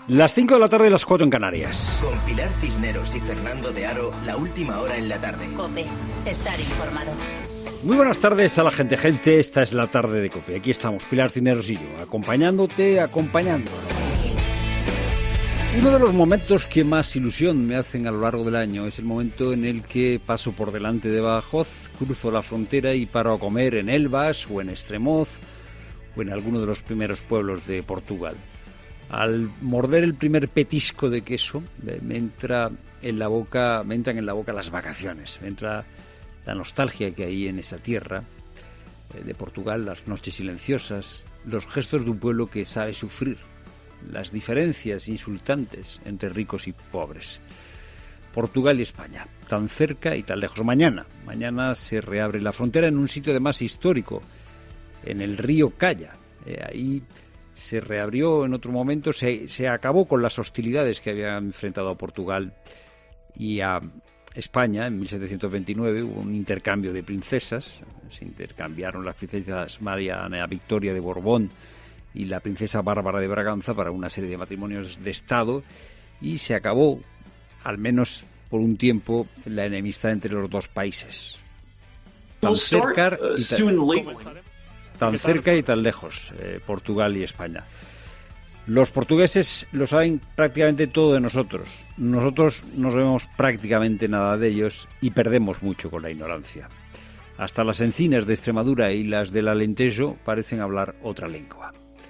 Las 5 de la tarde y las 4 en Canarias. Con Pilar Cisneros y Fernando de Aro, la última hora en la tarde. COPE, estar informado. Muy buenas tardes a la gente. Esta es la tarde de COPE. Aquí estamos, Pilar Cisneros y yo, acompañándote. Uno de los momentos que más ilusión me hacen a lo largo del año es el momento en el que paso por delante de Badajoz, cruzo la frontera y paro a comer en Elvas o en Estremoz o en alguno de los primeros pueblos de Portugal. Al morder el primer petisco de queso, me entran en la boca las vacaciones, me entra la nostalgia que hay en esa tierra de Portugal, las noches silenciosas, los gestos de un pueblo que sabe sufrir, las diferencias insultantes entre ricos y pobres. Portugal y España, tan cerca y tan lejos. Mañana se reabre la frontera en un sitio además histórico, en el río Calla. Ahí se reabrió en otro momento, se acabó con las hostilidades que habían enfrentado a Portugal y a España. En 1729 hubo un intercambio de princesas, se intercambiaron las princesas María Ana Victoria de Borbón y la princesa Bárbara de Braganza para una serie de matrimonios de Estado, y se acabó, al menos por un tiempo, la enemistad entre los dos países. Tan cerca y tan lejos, Portugal y España. Los portugueses lo saben prácticamente todo de nosotros. Nosotros no sabemos prácticamente nada de ellos y perdemos mucho con la ignorancia. Hasta las encinas de Extremadura y las del Alentejo parecen hablar otra lengua.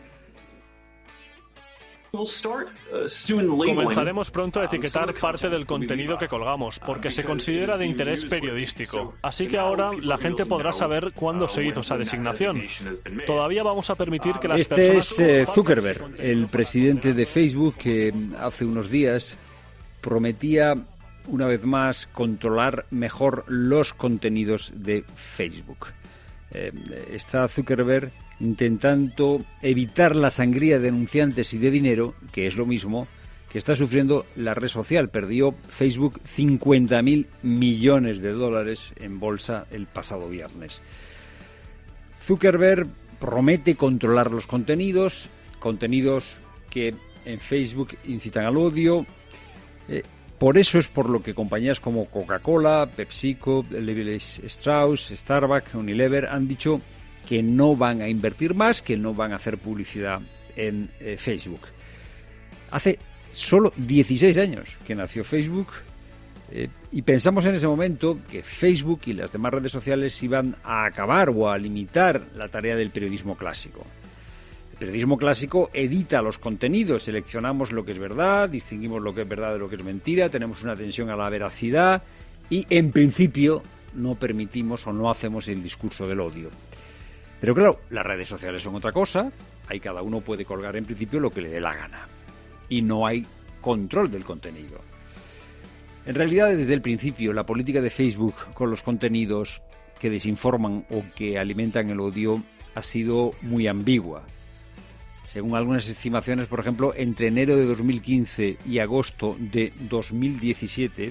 Comenzaremos pronto a etiquetar parte del contenido que colgamos, porque se considera de interés periodístico. Así que ahora la gente podrá saber cuándo se hizo esa designación. Todavía vamos a permitir que las personas... Este es Zuckerberg, el presidente de Facebook, que hace unos días prometía una vez más controlar mejor los contenidos de Facebook. Está Zuckerberg intentando evitar la sangría de denunciantes y de dinero, que es lo mismo que está sufriendo la red social. Perdió Facebook 50.000 millones de dólares en bolsa el pasado viernes. Zuckerberg promete controlar los contenidos que en Facebook incitan al odio. Por eso es por lo que compañías como Coca-Cola, PepsiCo, Levi-Strauss, Starbucks, Unilever han dicho que no van a invertir más, que no van a hacer publicidad en Facebook. Hace solo 16 años que nació Facebook y pensamos en ese momento que Facebook y las demás redes sociales iban a acabar o a limitar la tarea del periodismo clásico. El periodismo clásico edita los contenidos, seleccionamos lo que es verdad, distinguimos lo que es verdad de lo que es mentira, tenemos una atención a la veracidad y, en principio, no permitimos o no hacemos el discurso del odio. Pero claro, las redes sociales son otra cosa, ahí cada uno puede colgar en principio lo que le dé la gana y no hay control del contenido. En realidad, desde el principio, la política de Facebook con los contenidos que desinforman o que alimentan el odio ha sido muy ambigua. Según algunas estimaciones, por ejemplo, entre enero de 2015 y agosto de 2017,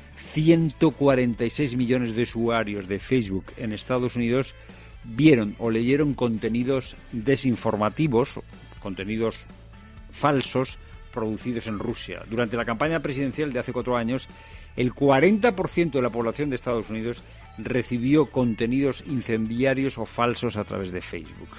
146 millones de usuarios de Facebook en Estados Unidos vieron o leyeron contenidos desinformativos, contenidos falsos producidos en Rusia. Durante la campaña presidencial de hace 4 años, el 40% de la población de Estados Unidos recibió contenidos incendiarios o falsos a través de Facebook.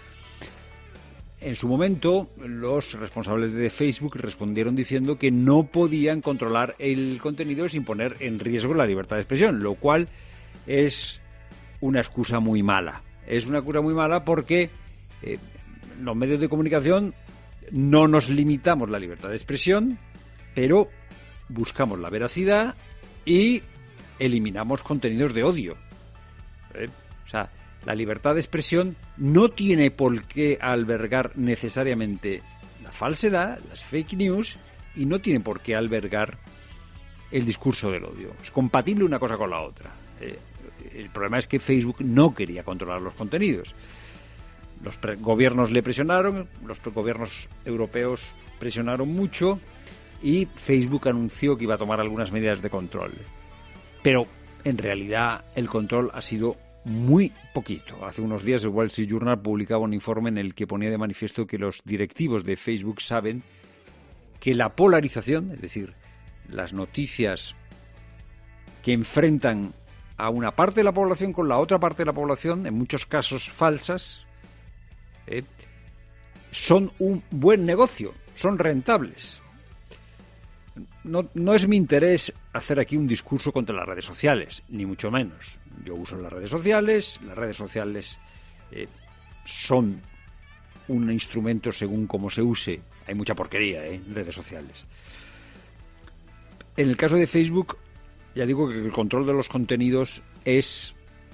En su momento, los responsables de Facebook respondieron diciendo que no podían controlar el contenido sin poner en riesgo la libertad de expresión, lo cual es una excusa muy mala. Es una excusa muy mala porque los medios de comunicación no nos limitamos la libertad de expresión, pero buscamos la veracidad y eliminamos contenidos de odio. O sea, la libertad de expresión no tiene por qué albergar necesariamente la falsedad, las fake news, y no tiene por qué albergar el discurso del odio. Es compatible una cosa con la otra. El problema es que Facebook no quería controlar los contenidos. Los gobiernos le presionaron, los gobiernos europeos presionaron mucho y Facebook anunció que iba a tomar algunas medidas de control. Pero en realidad el control ha sido muy poquito. Hace unos días el Wall Street Journal publicaba un informe en el que ponía de manifiesto que los directivos de Facebook saben que la polarización, es decir, las noticias que enfrentan a una parte de la población con la otra parte de la población, en muchos casos falsas, son un buen negocio, son rentables. No es mi interés hacer aquí un discurso contra las redes sociales, ni mucho menos. Yo uso las redes sociales son un instrumento según cómo se use. Hay mucha porquería en redes sociales. En el caso de Facebook, ya digo que el control de los contenidos es,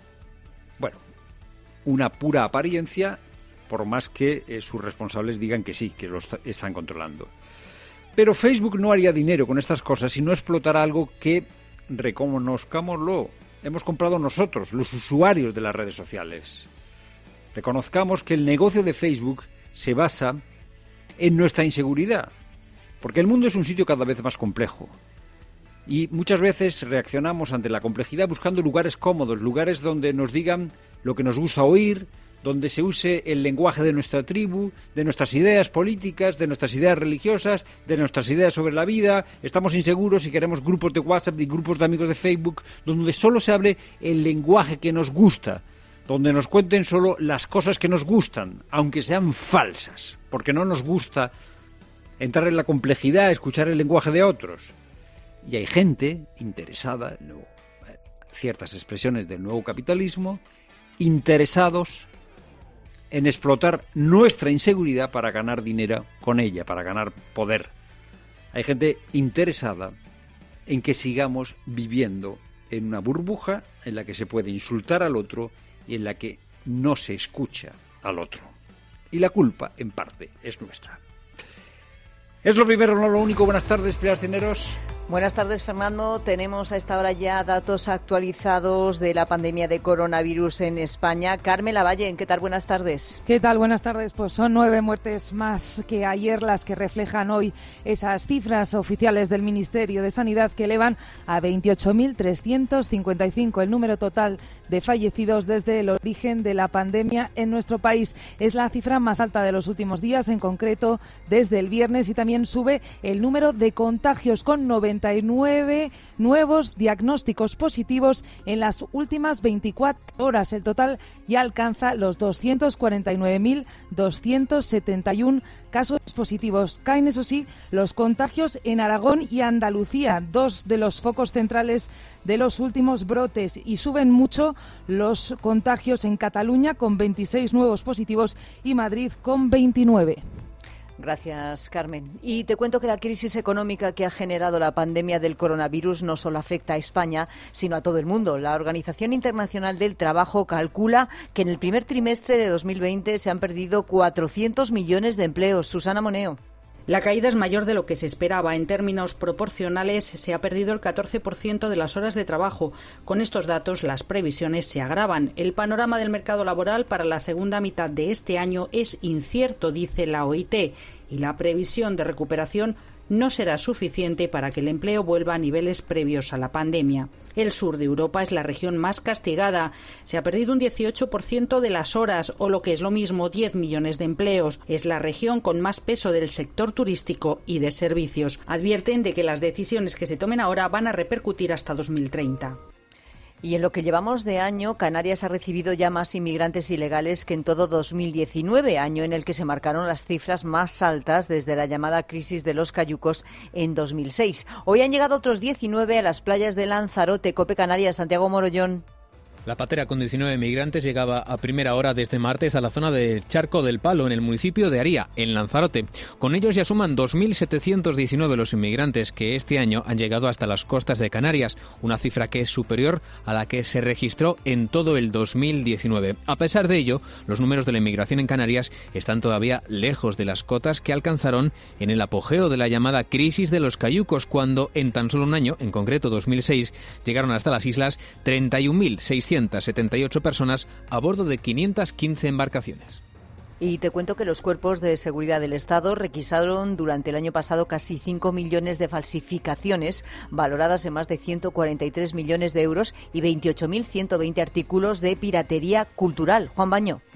una pura apariencia, por más que sus responsables digan que sí, que lo están controlando. Pero Facebook no haría dinero con estas cosas si no explotara algo que, reconozcámoslo, hemos comprado nosotros, los usuarios de las redes sociales. Reconozcamos que el negocio de Facebook se basa en nuestra inseguridad, porque el mundo es un sitio cada vez más complejo. Y muchas veces reaccionamos ante la complejidad buscando lugares cómodos, lugares donde nos digan lo que nos gusta oír, donde se use el lenguaje de nuestra tribu, de nuestras ideas políticas, de nuestras ideas religiosas, de nuestras ideas sobre la vida. Estamos inseguros y queremos grupos de WhatsApp y grupos de amigos de Facebook donde solo se hable el lenguaje que nos gusta, donde nos cuenten solo las cosas que nos gustan, aunque sean falsas, porque no nos gusta entrar en la complejidad, escuchar el lenguaje de otros. Y hay gente interesada en ciertas expresiones del nuevo capitalismo, interesados en explotar nuestra inseguridad para ganar dinero con ella, para ganar poder. Hay gente interesada en que sigamos viviendo en una burbuja en la que se puede insultar al otro y en la que no se escucha al otro. Y la culpa, en parte, es nuestra. Es lo primero, no lo único. Buenas tardes, Pilar Cisneros. Buenas tardes, Fernando. Tenemos a esta hora ya datos actualizados de la pandemia de coronavirus en España. Carmen Lavalle, ¿qué tal? Buenas tardes. ¿Qué tal? Buenas tardes. Pues son 9 muertes más que ayer las que reflejan hoy esas cifras oficiales del Ministerio de Sanidad que elevan a 28.355 el número total de fallecidos desde el origen de la pandemia en nuestro país. Es la cifra más alta de los últimos días, en concreto desde el viernes, y también sube el número de contagios con 99 nuevos diagnósticos positivos en las últimas 24 horas. El total ya alcanza los 249.271 casos positivos. Caen, eso sí, los contagios en Aragón y Andalucía, dos de los focos centrales de los últimos brotes, y suben mucho los contagios en Cataluña, con 26 nuevos positivos, y Madrid con 29. Gracias, Carmen. Y te cuento que la crisis económica que ha generado la pandemia del coronavirus no solo afecta a España, sino a todo el mundo. La Organización Internacional del Trabajo calcula que en el primer trimestre de 2020 se han perdido 400 millones de empleos. Susana Moneo. La caída es mayor de lo que se esperaba. En términos proporcionales, se ha perdido el 14% de las horas de trabajo. Con estos datos, las previsiones se agravan. El panorama del mercado laboral para la segunda mitad de este año es incierto, dice la OIT, y la previsión de recuperación no será suficiente para que el empleo vuelva a niveles previos a la pandemia. El sur de Europa es la región más castigada. Se ha perdido un 18% de las horas, o lo que es lo mismo, 10 millones de empleos. Es la región con más peso del sector turístico y de servicios. Advierten de que las decisiones que se tomen ahora van a repercutir hasta 2030. Y en lo que llevamos de año, Canarias ha recibido ya más inmigrantes ilegales que en todo 2019, año en el que se marcaron las cifras más altas desde la llamada crisis de los cayucos en 2006. Hoy han llegado otros 19 a las playas de Lanzarote. COPE Canarias, Santiago Morollón. La patera con 19 migrantes llegaba a primera hora de este martes a la zona del Charco del Palo, en el municipio de Aría, en Lanzarote. Con ellos ya suman 2.719 los inmigrantes que este año han llegado hasta las costas de Canarias, una cifra que es superior a la que se registró en todo el 2019. A pesar de ello, los números de la inmigración en Canarias están todavía lejos de las cotas que alcanzaron en el apogeo de la llamada crisis de los cayucos, cuando en tan solo un año, en concreto 2006, llegaron hasta las islas 31.678 personas a bordo de 515 embarcaciones. Y te cuento que los cuerpos de seguridad del Estado requisaron durante el año pasado casi 5 millones de falsificaciones, valoradas en más de 143 millones de euros, y 28.120 artículos de piratería cultural. Juan Baño.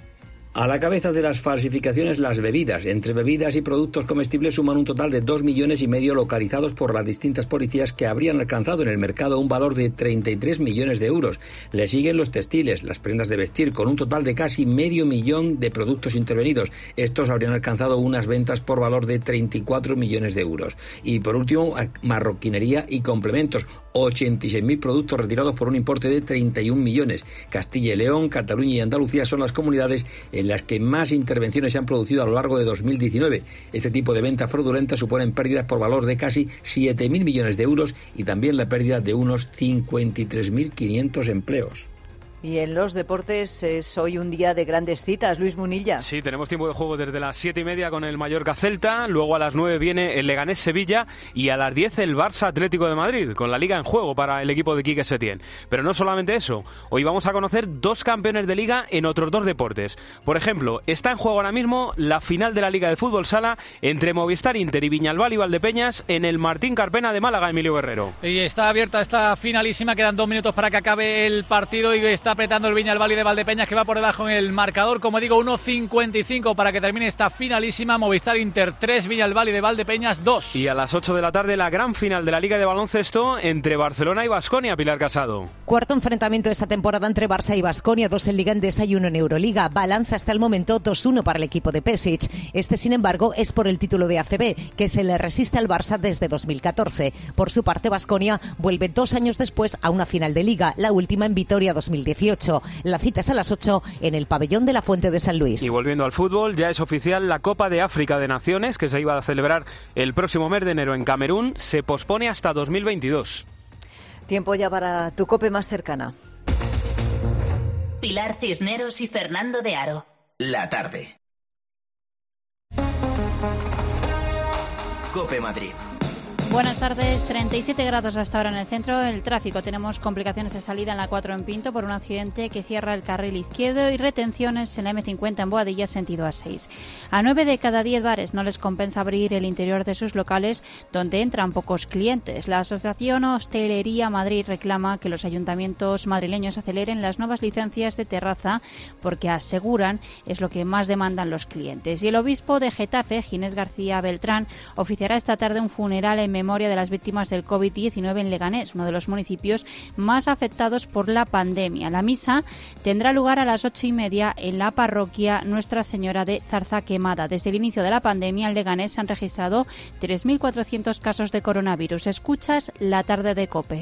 A la cabeza de las falsificaciones, las bebidas. Entre bebidas y productos comestibles suman un total de 2,5 millones localizados por las distintas policías, que habrían alcanzado en el mercado un valor de 33 millones de euros. Le siguen los textiles, las prendas de vestir, con un total de casi 500.000 de productos intervenidos. Estos habrían alcanzado unas ventas por valor de 34 millones de euros. Y por último, marroquinería y complementos. 86.000 productos retirados por un importe de 31 millones. Castilla y León, Cataluña y Andalucía son las comunidades en las que más intervenciones se han producido a lo largo de 2019. Este tipo de ventas fraudulentas suponen pérdidas por valor de casi 7.000 millones de euros y también la pérdida de unos 53.500 empleos. Y en los deportes es hoy un día de grandes citas, Luis Munilla. Sí, tenemos tiempo de juego desde las 7:30 con el Mallorca Celta, luego a las 9 viene el Leganés Sevilla y a las 10 el Barça Atlético de Madrid, con la Liga en juego para el equipo de Quique Setién. Pero no solamente eso, hoy vamos a conocer 2 campeones de Liga en otros 2 deportes. Por ejemplo, está en juego ahora mismo la final de la Liga de Fútbol Sala entre Movistar Inter y Viñalbal y Valdepeñas en el Martín Carpena de Málaga, Emilio Guerrero. Y está abierta esta finalísima, quedan 2 minutos para que acabe el partido y está apretando el Viñalbal y de Valdepeñas, que va por debajo en el marcador, como digo, 1.55 para que termine esta finalísima. Movistar Inter 3, Viñalbal y de Valdepeñas 2. Y a las 8 de la tarde la gran final de la Liga de Baloncesto entre Barcelona y Baskonia, Pilar Casado. Cuarto enfrentamiento esta temporada entre Barça y Baskonia, 2 en Liga Endesa y 1 en Euroliga. Balanza hasta el momento 2-1 para el equipo de Pesic. Este, sin embargo, es por el título de ACB, que se le resiste al Barça desde 2014. Por su parte, Baskonia vuelve 2 años después a una final de Liga, la última en Vitoria 2018. La cita es a las 8 en el pabellón de la Fuente de San Luis. Y volviendo al fútbol, ya es oficial la Copa de África de Naciones, que se iba a celebrar el próximo mes de enero en Camerún, se pospone hasta 2022. Tiempo ya para tu COPE más cercana. Pilar Cisneros y Fernando de Aro. La tarde. COPE Madrid. Buenas tardes, 37 grados hasta ahora en el centro. El tráfico, tenemos complicaciones de salida en la 4 en Pinto por un accidente que cierra el carril izquierdo y retenciones en la M50 en Boadilla sentido A6. A 9 de cada 10 bares no les compensa abrir el interior de sus locales donde entran pocos clientes. La Asociación Hostelería Madrid reclama que los ayuntamientos madrileños aceleren las nuevas licencias de terraza porque aseguran es lo que más demandan los clientes. Y el obispo de Getafe, Ginés García Beltrán, oficiará esta tarde un funeral en memoria de las víctimas del COVID-19 en Leganés, uno de los municipios más afectados por la pandemia. La misa tendrá lugar a las 8:30 en la parroquia Nuestra Señora de Zarza Quemada. Desde el inicio de la pandemia en Leganés se han registrado 3.400 casos de coronavirus. Escuchas La tarde de COPE.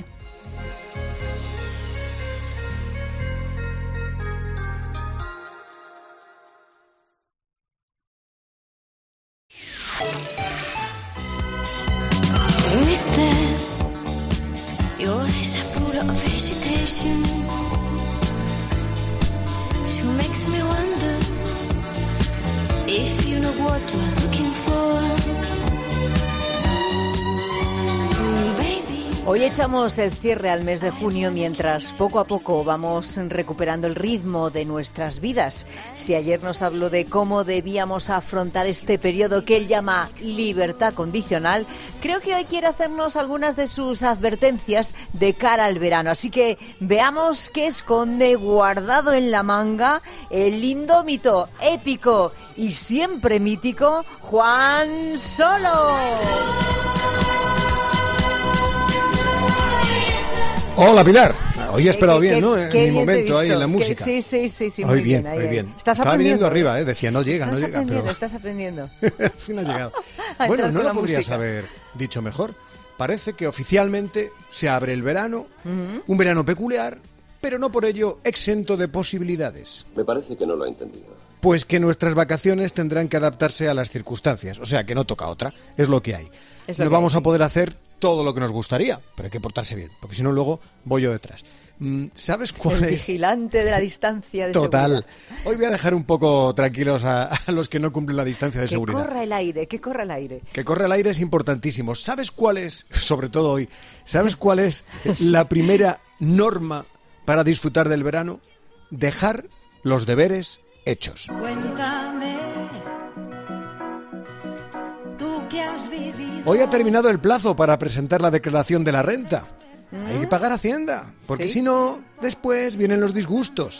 Mister, your eyes are full of hesitation. She makes me wonder if you know what you're looking for. Hoy echamos el cierre al mes de junio mientras poco a poco vamos recuperando el ritmo de nuestras vidas. Si ayer nos habló de cómo debíamos afrontar este periodo que él llama libertad condicional, creo que hoy quiere hacernos algunas de sus advertencias de cara al verano. Así que veamos qué esconde guardado en la manga el indómito, épico y siempre mítico Juan Solo. Hola, Pilar. Hoy he esperado bien, ¿no? En mi momento ahí en la música. Sí, muy bien, muy bien. Estaba viniendo arriba, decía, no llega, pero... Estás aprendiendo. Al fin ha llegado. Bueno, no lo podrías haber dicho mejor. Parece que oficialmente se abre el verano, un verano peculiar, pero no por ello exento de posibilidades. Me parece que no lo he entendido. Pues que nuestras vacaciones tendrán que adaptarse a las circunstancias, o sea, que no toca otra, es lo que hay. No vamos a poder hacer todo lo que nos gustaría, pero hay que portarse bien, porque si no luego voy yo detrás. ¿Sabes cuál es? Vigilante de la distancia de Total. seguridad. Hoy voy a dejar un poco tranquilos a los que no cumplen la distancia de seguridad. Que corra el aire. Que corra el aire es importantísimo. ¿Sabes cuál es, sobre todo hoy, sabes cuál es la primera norma para disfrutar del verano? Dejar los deberes hechos. Cuéntame, tú que has vivido. Hoy ha terminado el plazo para presentar la declaración de la renta. Hay que pagar Hacienda, porque si no, después vienen los disgustos.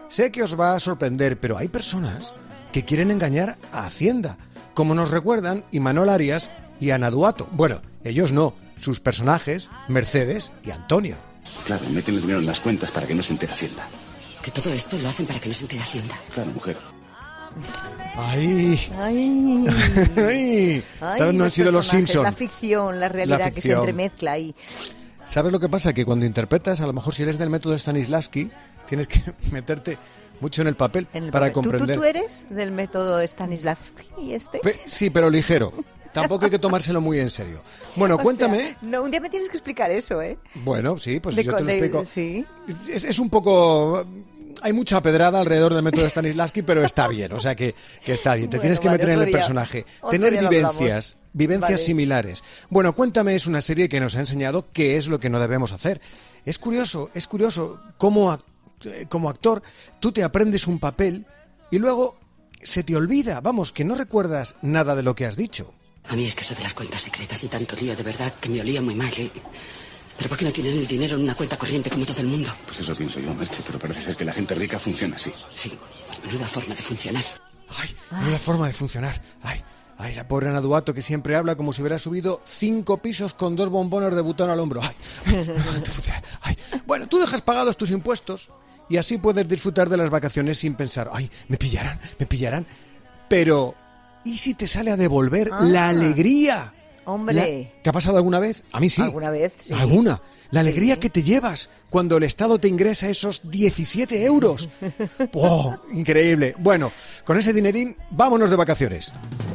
sé que os va a sorprender, pero hay personas que quieren engañar a Hacienda, como nos recuerdan Imanol Arias y Ana Duato. Bueno, ellos no, sus personajes, Mercedes y Antonio. Claro, meten el dinero en las cuentas para que no se entere Hacienda. Que todo esto lo hacen para que no se entere Hacienda. Claro, mujer. ¡Ay! ¡Ay! ¡Ay! Esta vez no han sido los Simpson. La ficción, la realidad que se entremezcla ahí. ¿Sabes lo que pasa? Que cuando interpretas, a lo mejor si eres del método Stanislavski, tienes que meterte mucho en el papel para comprender. ¿Tú eres del método Stanislavski este? Sí, pero ligero. Tampoco hay que tomárselo muy en serio. Bueno, cuéntame. No, un día me tienes que explicar eso, ¿eh? Bueno, sí, pues yo te lo explico. Sí. Es un poco... Hay mucha pedrada alrededor del método Stanislavski, pero está bien, o sea que está bien. Te tienes que meter en el personaje. Tener vivencias similares. Bueno, cuéntame, es una serie que nos ha enseñado qué es lo que no debemos hacer. Es curioso cómo como actor tú te aprendes un papel y luego se te olvida, vamos, que no recuerdas nada de lo que has dicho. A mí es que eso de las cuentas secretas y tanto lío de verdad que me olía muy mal, ¿eh? ¿Pero por qué no tienen el dinero en una cuenta corriente como todo el mundo? Pues eso pienso yo, Merche, pero parece ser que la gente rica funciona así. Sí, menuda forma de funcionar. Menuda forma de funcionar. Ay, la pobre Ana Duato, que siempre habla como si hubiera subido 5 pisos con 2 bombones de butano al hombro. Ay. Bueno, tú dejas pagados tus impuestos y así puedes disfrutar de las vacaciones sin pensar, ay, me pillarán. Pero, ¿y si te sale a devolver la alegría? Hombre. ¿Te ha pasado alguna vez? A mí sí. ¿Alguna vez? Sí. ¿Alguna? La alegría que te llevas cuando el Estado te ingresa esos 17 euros. ¡Oh, increíble! Bueno, con ese dinerín, vámonos de vacaciones.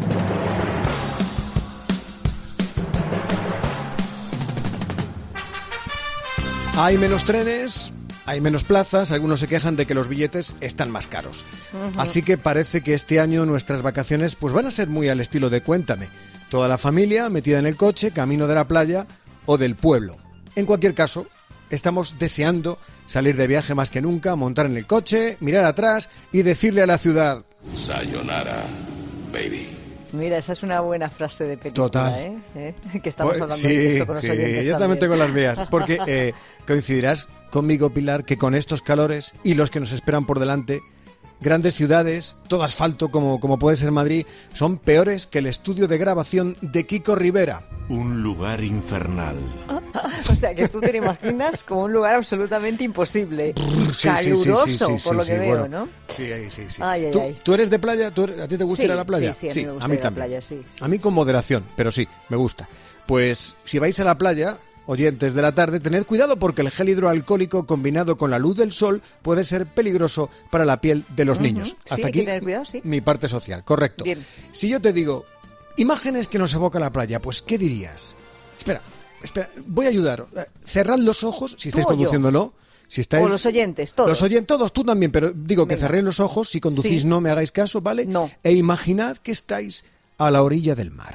Hay menos trenes, hay menos plazas, algunos se quejan de que los billetes están más caros. Así que parece que este año nuestras vacaciones pues van a ser muy al estilo de Cuéntame. Toda la familia metida en el coche, camino de la playa o del pueblo. En cualquier caso, estamos deseando salir de viaje más que nunca, montar en el coche, mirar atrás y decirle a la ciudad: sayonara, baby. Mira, esa es una buena frase de película. Total. Que estamos hablando de esto con los oyentes. Yo también tengo las mías, porque coincidirás conmigo, Pilar, que con estos calores y los que nos esperan por delante, grandes ciudades, todo asfalto como puede ser Madrid, son peores que el estudio de grabación de Kiko Rivera. Un lugar infernal. O sea, que tú te lo imaginas como un lugar absolutamente imposible. Caluroso, por lo que veo, bueno, ¿no? Sí. Ay. ¿Tú eres de playa? ¿A ti te gusta ir a la playa? Sí, a mí me gusta ir a la playa, sí. A mí con moderación, pero sí, me gusta. Pues si vais a la playa, oyentes de la tarde, tened cuidado porque el gel hidroalcohólico combinado con la luz del sol puede ser peligroso para la piel de los niños. Hasta aquí cuidado, mi parte social, correcto. Bien. Si yo te digo, imágenes que nos evoca la playa, pues ¿qué dirías? Espera, voy a ayudar. Cerrad los ojos, si estáis conduciendo o no. Si estáis... O los oyentes, todos. Los oyentes, todos, tú también, pero digo que cerréis los ojos, si conducís no me hagáis caso, ¿vale? No. E imaginad que estáis a la orilla del mar.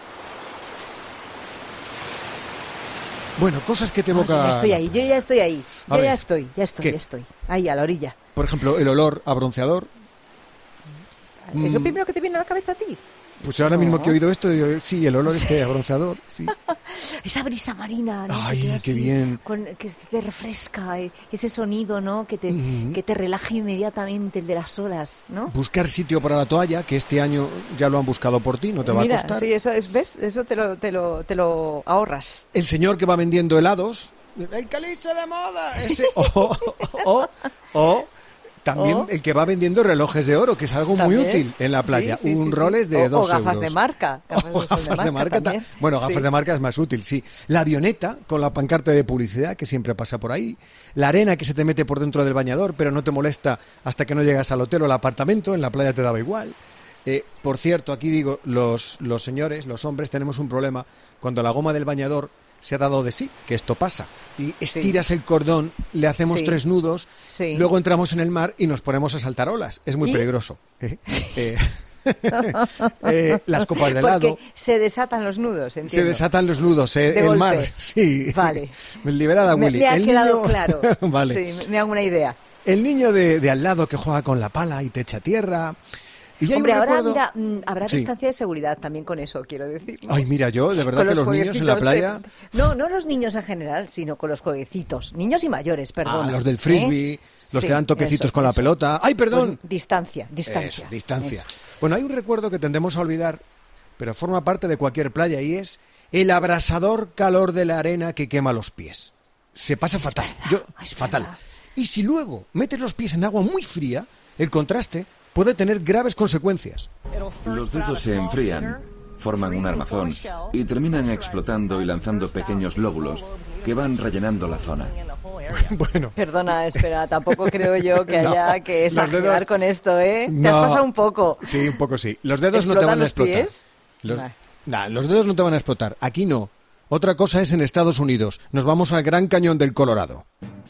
Bueno, cosas que te evoca... Yo ya estoy ahí. Ya estoy. Ahí, a la orilla. Por ejemplo, el olor a bronceador. ¿Es lo primero que te viene a la cabeza a ti? Pues ahora mismo que he oído esto, sí, el olor a bronceador, sí. Esa brisa marina, ¿no? Ay, qué bien. Que te refresca, ese sonido, ¿no? Que te relaja inmediatamente, el de las olas, ¿no? Buscar sitio para la toalla, que este año ya lo han buscado por ti, no te va a costar. Sí, eso es, ¿ves? Eso te lo ahorras. El señor que va vendiendo helados, ¡el calice de moda! Ese, también el que va vendiendo relojes de oro, que es algo muy útil en la playa. Un Rolex de 2 euros. O gafas de marca. Gafas de marca. Bueno, gafas de marca es más útil, sí. La avioneta con la pancarta de publicidad que siempre pasa por ahí. La arena que se te mete por dentro del bañador, pero no te molesta hasta que no llegas al hotel o al apartamento. En la playa te daba igual. Por cierto, aquí digo, los señores, los hombres, tenemos un problema. Cuando la goma del bañador se ha dado de sí, que esto pasa. Y estiras el cordón, le hacemos 3 nudos, luego entramos en el mar y nos ponemos a saltar olas. Es muy peligroso. Las copas de helado. Porque se desatan los nudos, entiendo. Se desatan los nudos, el mar. Sí. Vale. Liberada, Willy. Me ha quedado claro. Vale. Sí, me hago una idea. El niño de al lado que juega con la pala y te echa tierra. Y hombre, ahora mira, habrá distancia de seguridad también con eso, quiero decir, ¿no? Ay, mira, yo, de verdad que los niños en la playa... No los niños en general, sino con los jueguecitos. Niños y mayores, perdón. Los del frisbee, los que dan toquecitos con la pelota. ¡Ay, perdón! Pues distancia. Eso, distancia. Bueno, hay un recuerdo que tendemos a olvidar, pero forma parte de cualquier playa, y es el abrasador calor de la arena que quema los pies. Se pasa fatal. Fatal. Y si luego metes los pies en agua muy fría, el contraste puede tener graves consecuencias. Los dedos se enfrían, forman un armazón y terminan explotando y lanzando pequeños lóbulos que van rellenando la zona. Bueno. Perdona, espera, tampoco creo yo que haya que exagerar con esto, ¿eh? Te has pasado un poco. Sí, un poco sí. Los dedos no te van a explotar. Los dedos no te van a explotar. Aquí no. Otra cosa es en Estados Unidos. Nos vamos al Gran Cañón del Colorado.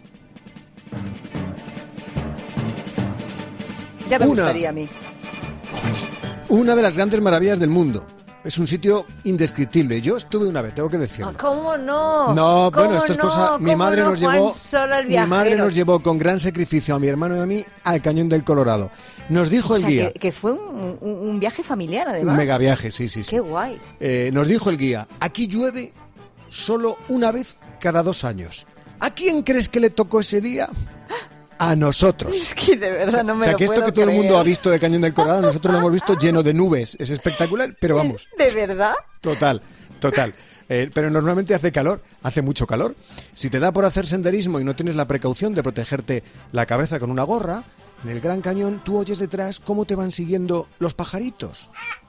Ya me gustaría a mí. Una de las grandes maravillas del mundo. Es un sitio indescriptible. Yo estuve una vez, tengo que decirlo. ¿Cómo no? No, bueno, esto es cosa. Mi madre nos llevó con gran sacrificio a mi hermano y a mí al Cañón del Colorado. Nos dijo el guía. Que fue un viaje familiar, además. Un mega viaje, sí. Qué guay. Nos dijo el guía: aquí llueve solo una vez cada 2 años. ¿A quién crees que le tocó ese día? A nosotros. Es que de verdad no me lo puedo creer. O sea, que esto que todo el mundo ha visto del Cañón del Colorado, nosotros lo hemos visto lleno de nubes. Es espectacular, pero vamos. ¿De verdad? Total. Pero normalmente hace calor, hace mucho calor. Si te da por hacer senderismo y no tienes la precaución de protegerte la cabeza con una gorra, en el Gran Cañón tú oyes detrás cómo te van siguiendo los pajaritos.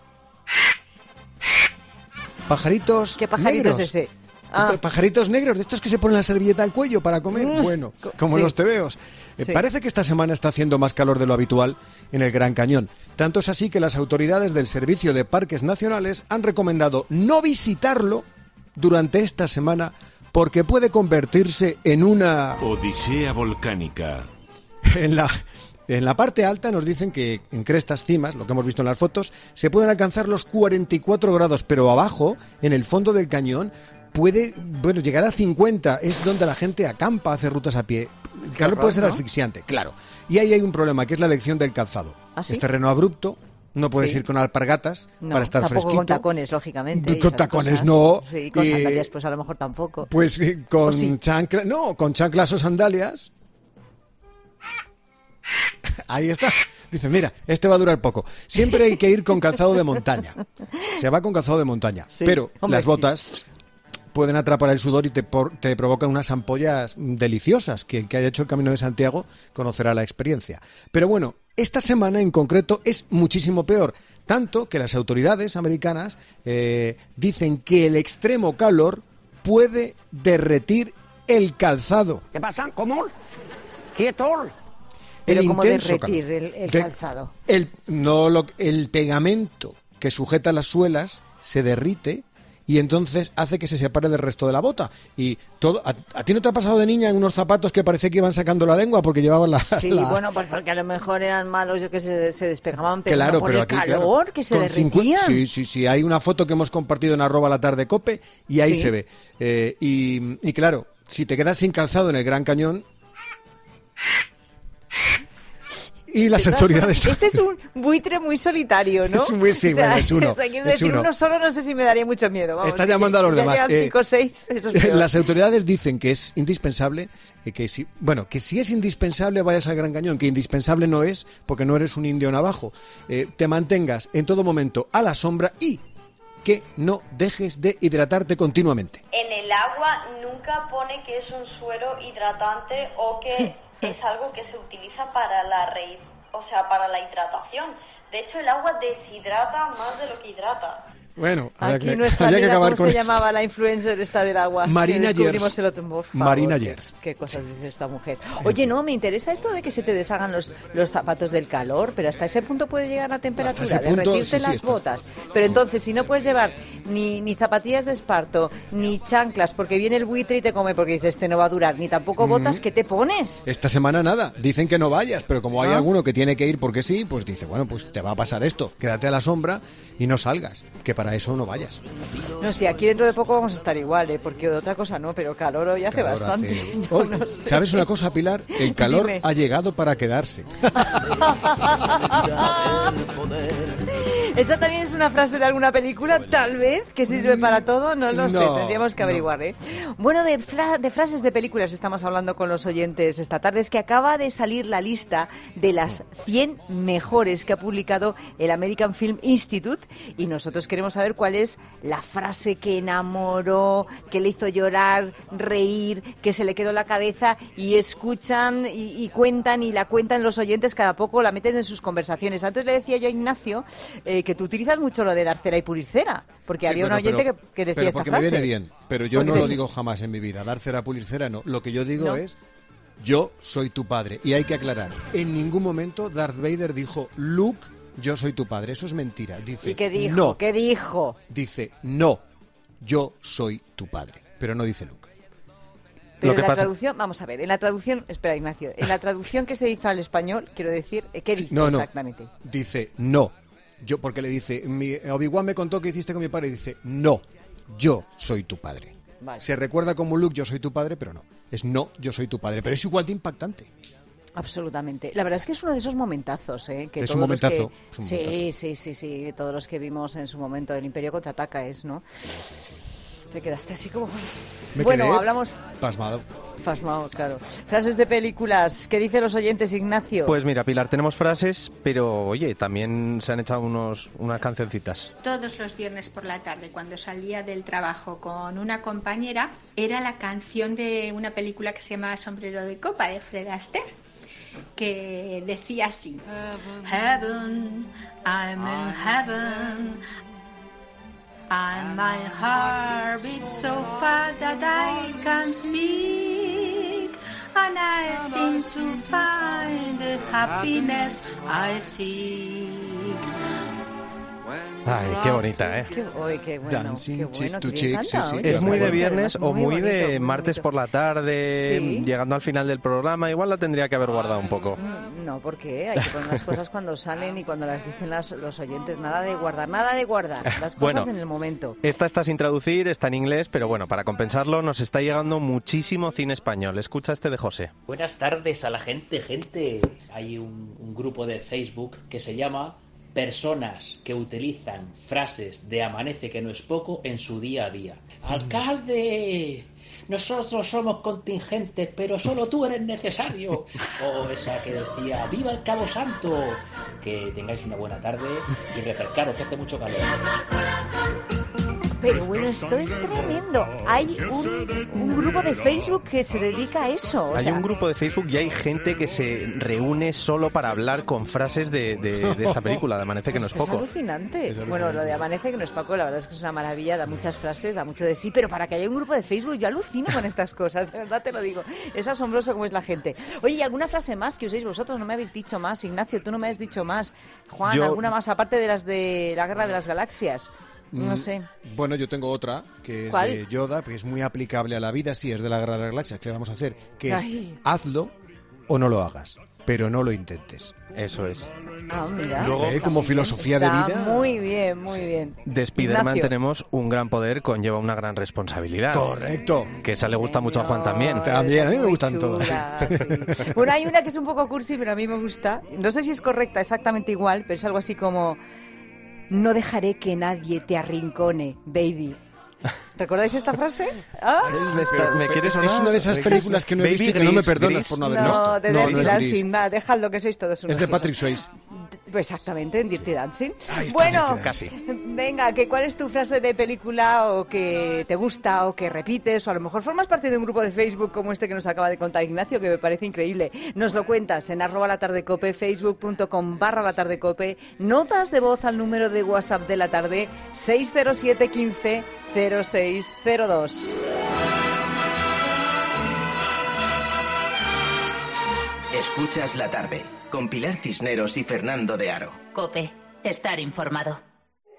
Pajaritos. ¿Qué pajarito negros. es ese? Pajaritos negros, de estos que se ponen la servilleta al cuello para comer. Bueno, como los tebeos. Parece que esta semana está haciendo más calor de lo habitual en el Gran Cañón. Tanto es así que las autoridades del Servicio de Parques Nacionales han recomendado no visitarlo durante esta semana porque puede convertirse en una odisea volcánica. En la parte alta nos dicen que en crestas cimas, lo que hemos visto en las fotos, se pueden alcanzar los 44 grados, pero abajo, en el fondo del cañón, puede llegar a 50, es donde la gente acampa, hace rutas a pie. El calor puede ser asfixiante, claro. Y ahí hay un problema, que es la elección del calzado. ¿Ah, sí? Es terreno abrupto, no puedes ir con alpargatas para estar tampoco fresquito. Con tacones, lógicamente. Con tacones no. Sí, con sandalias pues a lo mejor tampoco. Pues con chanclas, con chanclas o sandalias. Ahí está. Dice, mira, este va a durar poco. Siempre hay que ir con calzado de montaña. Se va con calzado de montaña. Sí, pero las botas pueden atrapar el sudor y te provocan unas ampollas deliciosas. Que el que haya hecho el Camino de Santiago conocerá la experiencia. Pero bueno, esta semana en concreto es muchísimo peor. Tanto que las autoridades americanas dicen que el extremo calor puede derretir el calzado. ¿Qué pasa? ¿Cómo? ¿Quieto? ¿Pero cómo derretir el calzado? El pegamento que sujeta las suelas se derrite y entonces hace que se separe del resto de la bota. Y todo. ¿A ti no te ha pasado de niña en unos zapatos que parecía que iban sacando la lengua porque llevaban la... Sí, bueno, pues porque a lo mejor eran malos, yo que se despegaban, pero claro, no por pero el aquí, calor, claro, que se derretían. Sí, hay una foto que hemos compartido en @latardecope y ahí se ve. Y claro, si te quedas sin calzado en el Gran Cañón... Y las autoridades... Este es un buitre muy solitario, ¿no? Es uno. Uno solo no sé si me daría mucho miedo. Vamos, está llamando a los demás. 5 o 6, eso es peor. Las autoridades dicen que es indispensable, que si es indispensable vayas al Gran Cañón, que indispensable no es, porque no eres un indio navajo. Te mantengas en todo momento a la sombra y que no dejes de hidratarte continuamente. En el agua nunca pone que es un suero hidratante o que es algo que se utiliza para para la hidratación. De hecho, el agua deshidrata más de lo que hidrata. Bueno, aquí nuestra amiga, ¿cómo se llamaba la influencer esta del agua? Marina Yers. Marina Yers. Qué cosas dice esta mujer. Oye, no, me interesa esto de que se te deshagan los zapatos del calor, pero hasta ese punto puede llegar la temperatura, derretirse las botas. Pero entonces, si no puedes llevar ni zapatillas de esparto, ni chanclas, porque viene el buitre y te come porque dices, este no va a durar, ni tampoco botas, ¿qué te pones? Esta semana nada, dicen que no vayas, pero como hay alguno que tiene que ir porque sí, pues dice, bueno, pues te va a pasar esto, quédate a la sombra y no salgas, que para eso no vayas. No sé, aquí dentro de poco vamos a estar igual, porque de otra cosa no, pero calor hoy hace bastante. No sé. ¿Sabes una cosa, Pilar? El calor ha llegado para quedarse. ¿Esa también es una frase de alguna película? Tal vez, que sirve para todo, no lo sé, tendríamos que averiguar, ¿eh? Bueno, de frases de películas estamos hablando con los oyentes esta tarde. Es que acaba de salir la lista de las 100 mejores que ha publicado el American Film Institute y nosotros queremos saber cuál es la frase que enamoró, que le hizo llorar, reír, que se le quedó en la cabeza, y escuchan y cuentan y la cuentan los oyentes cada poco, la meten en sus conversaciones. Antes le decía yo a Ignacio que tú utilizas mucho lo de dar cera y pulir cera, porque había un oyente que decía esta frase. Pero porque me viene bien, pero yo no lo digo jamás en mi vida. Dar cera, pulir cera, no. Lo que yo digo es, yo soy tu padre. Y hay que aclarar, en ningún momento Darth Vader dijo, Luke, yo soy tu padre. Eso es mentira. Dice, ¿y qué dijo? No. ¿Qué dijo? Dice, no, yo soy tu padre. Pero no dice Luke. Pero en la traducción, vamos a ver, en la traducción, espera Ignacio, en la traducción que se hizo al español, quiero decir, ¿qué dice exactamente? Dice, no. Yo, porque le dice, Obi-Wan me contó que hiciste con mi padre, y dice, no, yo soy tu padre. Vale. Se recuerda como Luke, yo soy tu padre, pero no. Es no, yo soy tu padre. Pero es igual de impactante. Absolutamente. La verdad es que es uno de esos momentazos, que es todos un momentazo. Los que... Sí. Todos los que vimos en su momento el Imperio contraataca ¿no? Sí. Te quedaste así como... Bueno, hablamos... Pasmado, claro. Frases de películas. ¿Qué dicen los oyentes, Ignacio? Pues mira, Pilar, tenemos frases, pero oye, también se han echado unas cancioncitas. Todos los viernes por la tarde, cuando salía del trabajo con una compañera, era la canción de una película que se llama Sombrero de Copa, de Fred Astaire, que decía así: Heaven, I'm in heaven, and my heart beats so fast that I can't speak, and I seem to find the happiness I seek. Ay, qué bonita, ¿eh? Qué bueno, Dancing, qué bueno, to qué cheek, bien canta, sí. Es muy de viernes o muy bonito, de martes por la tarde, ¿sí? Llegando al final del programa. Igual la tendría que haber guardado un poco. No, porque hay que poner las cosas cuando salen y cuando las dicen los oyentes. Nada de guardar. Las cosas en el momento. Esta está sin traducir, está en inglés, pero bueno, para compensarlo nos está llegando muchísimo cine español. Escucha este de José. Buenas tardes a la gente. Hay un grupo de Facebook que se llama Personas que utilizan frases de amanece que no es poco en su día a día. ¡Alcalde! Nosotros somos contingentes, pero solo tú eres necesario. O esa que decía, ¡viva el Cabo Santo! Que tengáis una buena tarde y refrescaros, que hace mucho calor. Pero bueno, esto es tremendo. Hay un grupo de Facebook que se dedica a eso. Hay un grupo de Facebook y hay gente que se reúne solo para hablar con frases de esta película, de Amanece que no es poco. Es alucinante. Bueno, lo de Amanece que no es poco, la verdad es que es una maravilla, da muchas frases, da mucho de sí, pero para que haya un grupo de Facebook yo alucino con estas cosas, de verdad te lo digo. Es asombroso cómo es la gente. Oye, ¿y alguna frase más que uséis vosotros? No me habéis dicho más. Ignacio, tú no me has dicho más. Juan, ¿alguna más aparte de las de la Guerra de las Galaxias? No sé. Bueno, yo tengo otra, que es de Yoda, que es muy aplicable a la vida, sí, es de la Guerra de las Galaxias, ¿qué vamos a hacer? Que es, hazlo o no lo hagas, pero no lo intentes. Eso es. Ah, mira. Luego, como filosofía de vida. Muy bien. De Spider-Man tenemos un gran poder, conlleva una gran responsabilidad. Correcto. Que esa le gusta mucho a Juan también. También, a mí me gustan todas. Sí. Bueno, hay una que es un poco cursi, pero a mí me gusta. No sé si es correcta exactamente igual, pero es algo así como: no dejaré que nadie te arrincone, baby. ¿Recordáis esta frase? ¿Me quieres sonar? Es una de esas películas que no he visto y que no me perdonas por no haber visto. No, de Dirty Dancing, dejadlo, que sois todos unos. Es de Patrick Swayze. Exactamente, en Dirty Dancing. Ahí está, bueno, Dirty Dancing. Venga, ¿cuál es tu frase de película o que te gusta o que repites? O a lo mejor formas parte de un grupo de Facebook como este que nos acaba de contar Ignacio, que me parece increíble. Nos lo cuentas en @latardecope, facebook.com/latardecope, notas de voz al número de WhatsApp de la tarde 607 15 0602. Escuchas La Tarde, con Pilar Cisneros y Fernando de Aro. COPE, estar informado.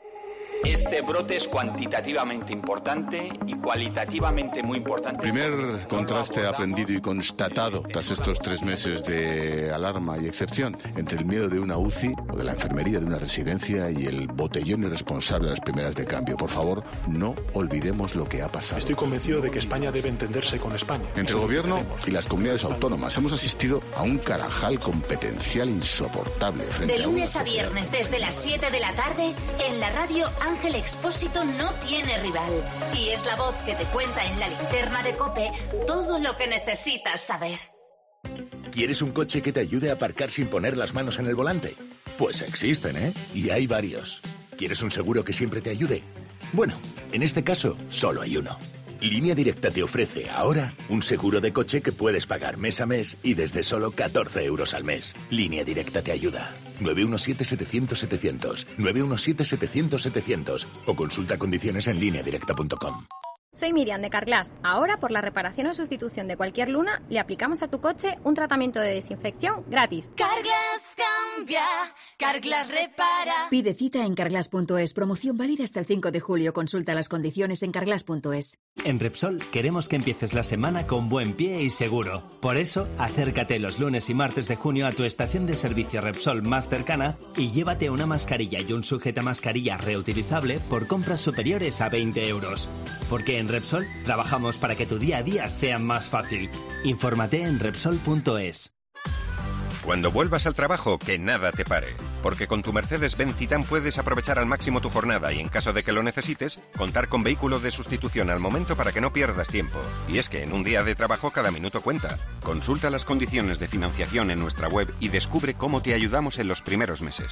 Este brote es cuantitativamente importante y cualitativamente muy importante. Primer contraste aprendido y constatado tras estos 3 meses de alarma y excepción entre el miedo de una UCI o de la enfermería de una residencia y el botellón irresponsable de las primeras de cambio. Por favor, no olvidemos lo que ha pasado. Estoy convencido de que España debe entenderse con España. Entre el gobierno y las comunidades autónomas hemos asistido a un carajal competencial insoportable. De lunes a viernes desde las 7 de la tarde en la radio Ángel Expósito no tiene rival y es la voz que te cuenta en la linterna de COPE todo lo que necesitas saber. ¿Quieres un coche que te ayude a aparcar sin poner las manos en el volante? Pues existen, ¿eh? Y hay varios. ¿Quieres un seguro que siempre te ayude? Bueno, en este caso, solo hay uno. Línea Directa te ofrece ahora un seguro de coche que puedes pagar mes a mes y desde solo 14 euros al mes. Línea Directa te ayuda. 917-700-700. 917-700-700. O consulta condiciones en lineadirecta.com. Soy Miriam de Carglass. Ahora, por la reparación o sustitución de cualquier luna, le aplicamos a tu coche un tratamiento de desinfección gratis. Carglass cambia, Carglass repara. Pide cita en carglass.es. Promoción válida hasta el 5 de julio. Consulta las condiciones en carglass.es. En Repsol queremos que empieces la semana con buen pie y seguro. Por eso, acércate los lunes y martes de junio a tu estación de servicio Repsol más cercana y llévate una mascarilla y un sujetamascarilla reutilizable por compras superiores a 20 euros. Porque en Repsol trabajamos para que tu día a día sea más fácil. Infórmate en Repsol.es. Cuando vuelvas al trabajo, que nada te pare. Porque con tu Mercedes-Benz Citan puedes aprovechar al máximo tu jornada y en caso de que lo necesites, contar con vehículo de sustitución al momento para que no pierdas tiempo. Y es que en un día de trabajo cada minuto cuenta. Consulta las condiciones de financiación en nuestra web y descubre cómo te ayudamos en los primeros meses.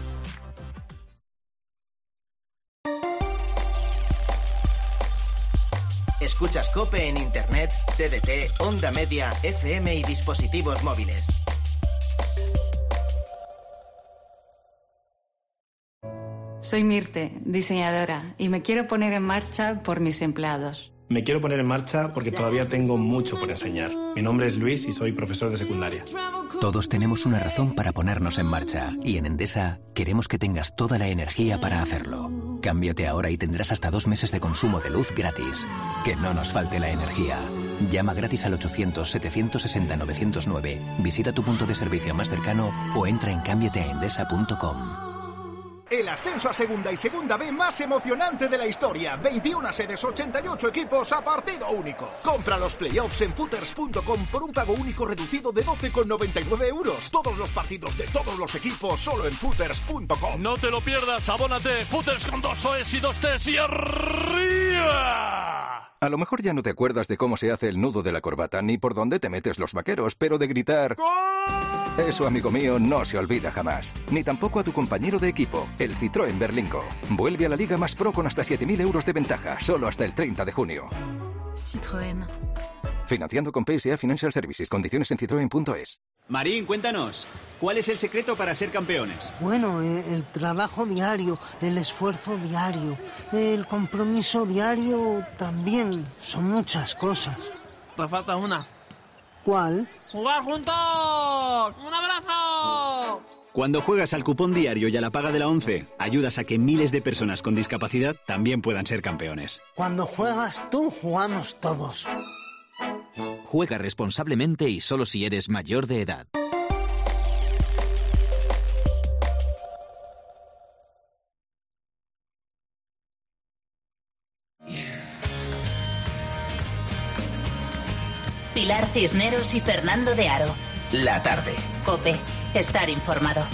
Escuchas COPE en Internet, TDT, Onda Media, FM y dispositivos móviles. Soy Mirte, diseñadora, y me quiero poner en marcha por mis empleados. Me quiero poner en marcha porque todavía tengo mucho por enseñar. Mi nombre es Luis y soy profesor de secundaria. Todos tenemos una razón para ponernos en marcha y en Endesa queremos que tengas toda la energía para hacerlo. Cámbiate ahora y tendrás hasta 2 meses de consumo de luz gratis. Que no nos falte la energía. Llama gratis al 800-760-909, visita tu punto de servicio más cercano o entra en cámbiateaendesa.com. El ascenso a Segunda y Segunda B más emocionante de la historia. 21 sedes, 88 equipos a partido único. Compra los playoffs en footers.com por un pago único reducido de 12,99 euros. Todos los partidos de todos los equipos solo en footers.com. No te lo pierdas, abónate. Footers con 2 OEs y 2 Ts y arriba. A lo mejor ya no te acuerdas de cómo se hace el nudo de la corbata ni por dónde te metes los vaqueros, pero de gritar ¡Gol! Eso, amigo mío, no se olvida jamás. Ni tampoco a tu compañero de equipo, el Citroën Berlingo. Vuelve a la Liga Más Pro con hasta 7.000 euros de ventaja, solo hasta el 30 de junio. Citroën. Financiando con PSA Financial Services. Condiciones en citroen.es. Marín, cuéntanos, ¿cuál es el secreto para ser campeones? Bueno, el trabajo diario, el esfuerzo diario, el compromiso diario también. Son muchas cosas. Te falta una. ¿Cuál? ¡Jugar juntos! ¡Un abrazo! Cuando juegas al cupón diario y a la paga de la 11, ayudas a que miles de personas con discapacidad también puedan ser campeones. Cuando juegas tú, jugamos todos. Juega responsablemente y solo si eres mayor de edad. Pilar Cisneros y Fernando de Aro. La tarde. COPE. Estar informado.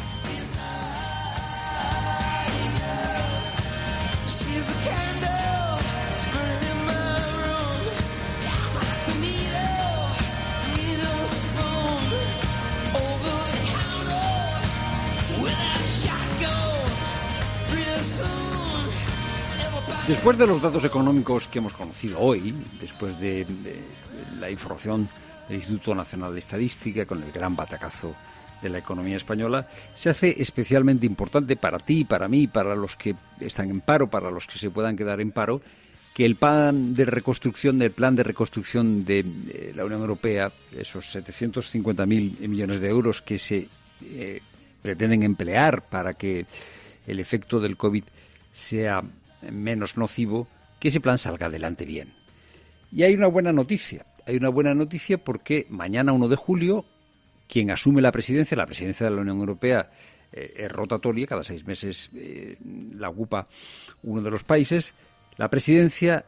Después de los datos económicos que hemos conocido hoy, después de la información del Instituto Nacional de Estadística con el gran batacazo de la economía española, se hace especialmente importante para ti, para mí, para los que están en paro, para los que se puedan quedar en paro, que el plan de reconstrucción de la Unión Europea, esos 750.000 millones de euros que se pretenden emplear para que el efecto del COVID sea menos nocivo, que ese plan salga adelante bien. Y hay una buena noticia. Hay una buena noticia porque mañana 1 de julio, quien asume la presidencia de la Unión Europea es rotatoria, cada 6 meses la ocupa uno de los países. La presidencia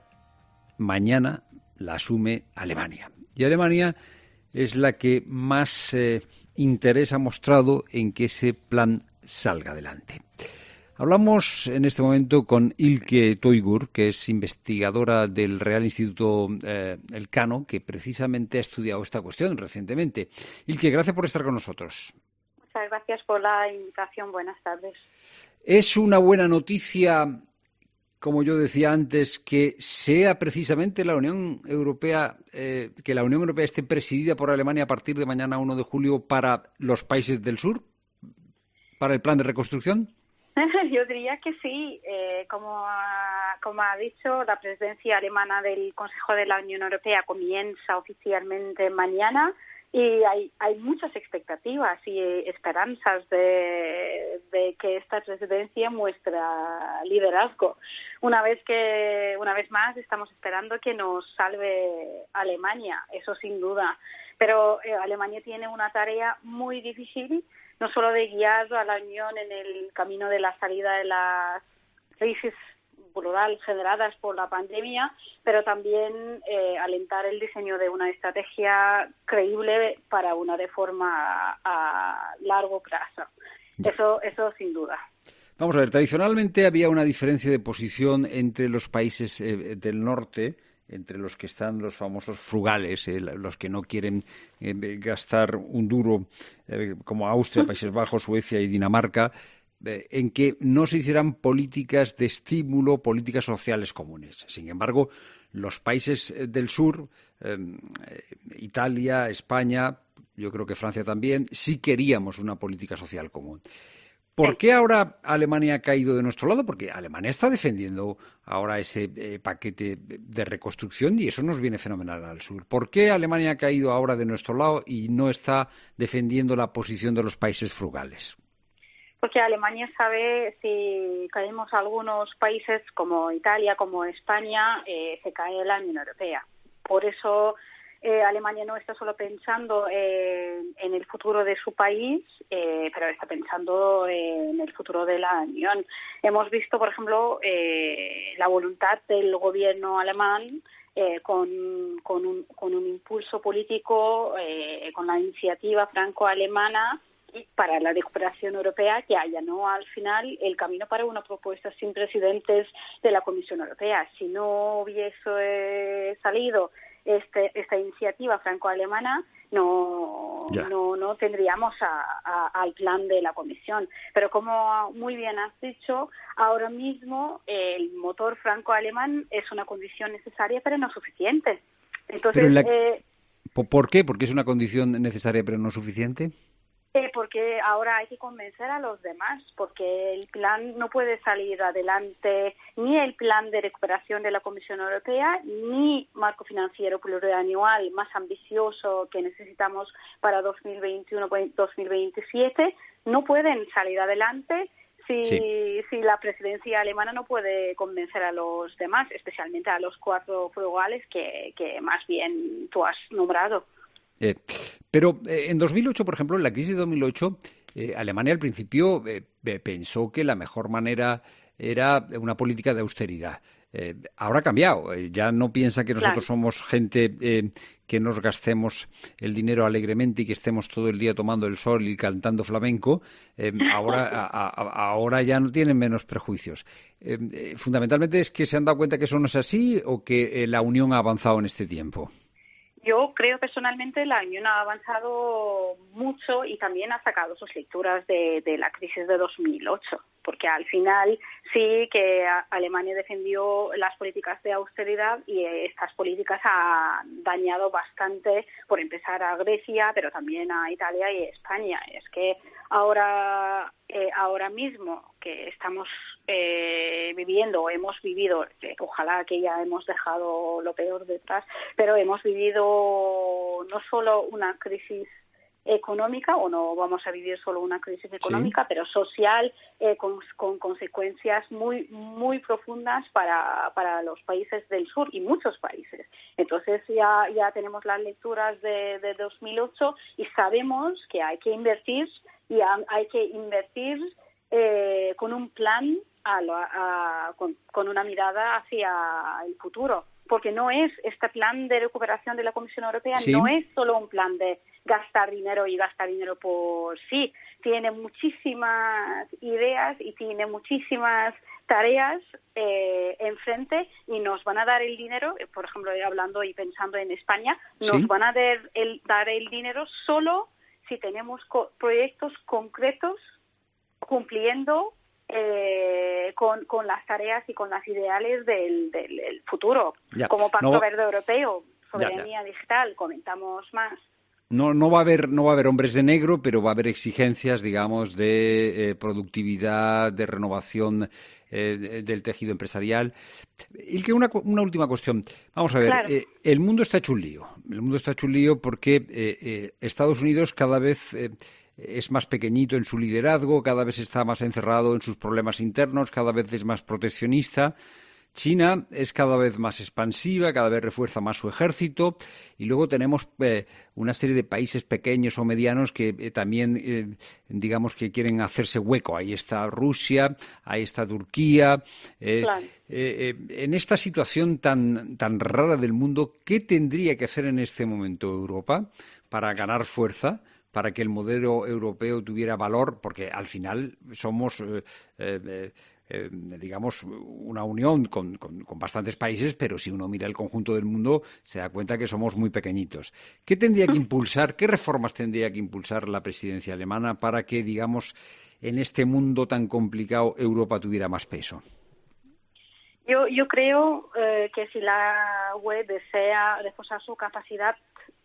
mañana la asume Alemania. Y Alemania es la que más interés ha mostrado en que ese plan salga adelante. Hablamos en este momento con Ilke Toigur, que es investigadora del Real Instituto Elcano, que precisamente ha estudiado esta cuestión recientemente. Ilke, gracias por estar con nosotros. Muchas gracias por la invitación. Buenas tardes. Es una buena noticia, como yo decía antes, que sea precisamente la Unión Europea, que la Unión Europea esté presidida por Alemania a partir de mañana 1 de julio para los países del sur, para el plan de reconstrucción. Yo diría que sí. Como ha dicho, la presidencia alemana del Consejo de la Unión Europea comienza oficialmente mañana y hay muchas expectativas y esperanzas de que esta presidencia muestre liderazgo. Una vez más estamos esperando que nos salve Alemania, eso sin duda. Pero Alemania tiene una tarea muy difícil, no solo de guiar a la Unión en el camino de la salida de las crisis plural generadas por la pandemia, pero también alentar el diseño de una estrategia creíble para una reforma a largo plazo. Eso sin duda. Vamos a ver, tradicionalmente había una diferencia de posición entre los países del norte, entre los que están los famosos frugales, los que no quieren gastar un duro, como Austria, Países Bajos, Suecia y Dinamarca, en que no se hicieran políticas de estímulo, políticas sociales comunes. Sin embargo, los países del sur, Italia, España, yo creo que Francia también, sí queríamos una política social común. ¿Por qué ahora Alemania ha caído de nuestro lado? Porque Alemania está defendiendo ahora ese paquete de reconstrucción y eso nos viene fenomenal al sur. ¿Por qué Alemania ha caído ahora de nuestro lado y no está defendiendo la posición de los países frugales? Porque Alemania sabe, si caemos algunos países como Italia, como España, se cae la Unión Europea. Por eso Alemania no está solo pensando en el futuro de su país, pero está pensando en el futuro de la Unión. Hemos visto, por ejemplo, la voluntad del gobierno alemán con un impulso político, con la iniciativa franco-alemana para la recuperación europea, que allanó al final el camino para una propuesta sin precedentes de la Comisión Europea. Si no hubiese salido esta iniciativa franco-alemana, no tendríamos al plan de la Comisión. Pero como muy bien has dicho, ahora mismo el motor franco-alemán es una condición necesaria, pero no suficiente. Entonces, ¿por qué? ¿Porque es una condición necesaria, pero no suficiente? Porque ahora hay que convencer a los demás, porque el plan no puede salir adelante, ni el plan de recuperación de la Comisión Europea, ni marco financiero plurianual más ambicioso que necesitamos para 2021-2027, no pueden salir adelante si la presidencia alemana no puede convencer a los demás, especialmente a los 4 frugales que más bien tú has nombrado. Pero en 2008, por ejemplo, en la crisis de 2008, Alemania al principio pensó que la mejor manera era una política de austeridad. Ahora ha cambiado. Ya no piensa que nosotros somos gente que nos gastemos el dinero alegremente y que estemos todo el día tomando el sol y cantando flamenco. Ahora ya no tienen menos prejuicios. Fundamentalmente, ¿es que se han dado cuenta que eso no es así o que la Unión ha avanzado en este tiempo? Yo creo personalmente la Unión ha avanzado mucho y también ha sacado sus lecturas de la crisis de 2008, porque al final sí que Alemania defendió las políticas de austeridad y estas políticas han dañado bastante, por empezar, a Grecia, pero también a Italia y España. Es que ahora mismo que estamos viviendo, hemos vivido, ojalá que ya hemos dejado lo peor detrás, pero hemos vivido no solo una crisis económica, o no vamos a vivir solo una crisis económica, pero social, con consecuencias muy muy profundas para los países del sur y muchos países. Entonces ya tenemos las lecturas de 2008 y sabemos que hay que invertir con un plan, con una mirada hacia el futuro. Porque no es este plan de recuperación de la Comisión Europea, no es solo un plan de gastar dinero por sí. Tiene muchísimas ideas y tiene muchísimas tareas enfrente, y nos van a dar el dinero, por ejemplo, hablando y pensando en España, nos van a dar el dinero solo si tenemos proyectos concretos cumpliendo con las tareas y con las ideales del futuro, como Pacto Verde Europeo, soberanía digital, comentamos más. No va a haber hombres de negro, pero va a haber exigencias, digamos, de productividad, de renovación del tejido empresarial. Ilke, una última cuestión. Vamos a ver, claro. El mundo está hecho un lío. El mundo está hecho un lío porque Estados Unidos cada vez es más pequeñito en su liderazgo, cada vez está más encerrado en sus problemas internos, cada vez es más proteccionista. China es cada vez más expansiva, cada vez refuerza más su ejército, y luego tenemos una serie de países pequeños o medianos que también, digamos, que quieren hacerse hueco. Ahí está Rusia, ahí está Turquía. Claro. En esta situación tan rara del mundo, ¿qué tendría que hacer en este momento Europa para ganar fuerza, para que el modelo europeo tuviera valor? Porque al final somos digamos, una unión con bastantes países, pero si uno mira el conjunto del mundo se da cuenta que somos muy pequeñitos. ¿Qué tendría que impulsar, qué reformas tendría que impulsar la presidencia alemana para que, digamos, en este mundo tan complicado Europa tuviera más peso? Yo creo que si la UE desea reforzar su capacidad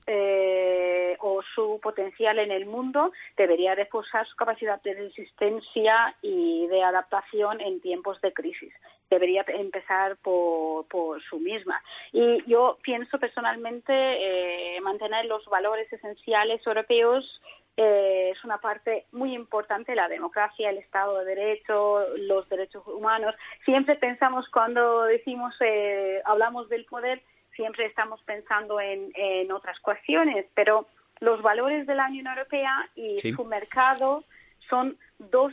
o su potencial en el mundo, debería reforzar su capacidad de resistencia y de adaptación en tiempos de crisis. Debería empezar por su misma. Y yo pienso personalmente mantener los valores esenciales europeos es una parte muy importante, la democracia, el Estado de Derecho, los derechos humanos. Siempre pensamos, cuando decimos, hablamos del poder, siempre estamos pensando en otras cuestiones, pero los valores de la Unión Europea y su mercado son dos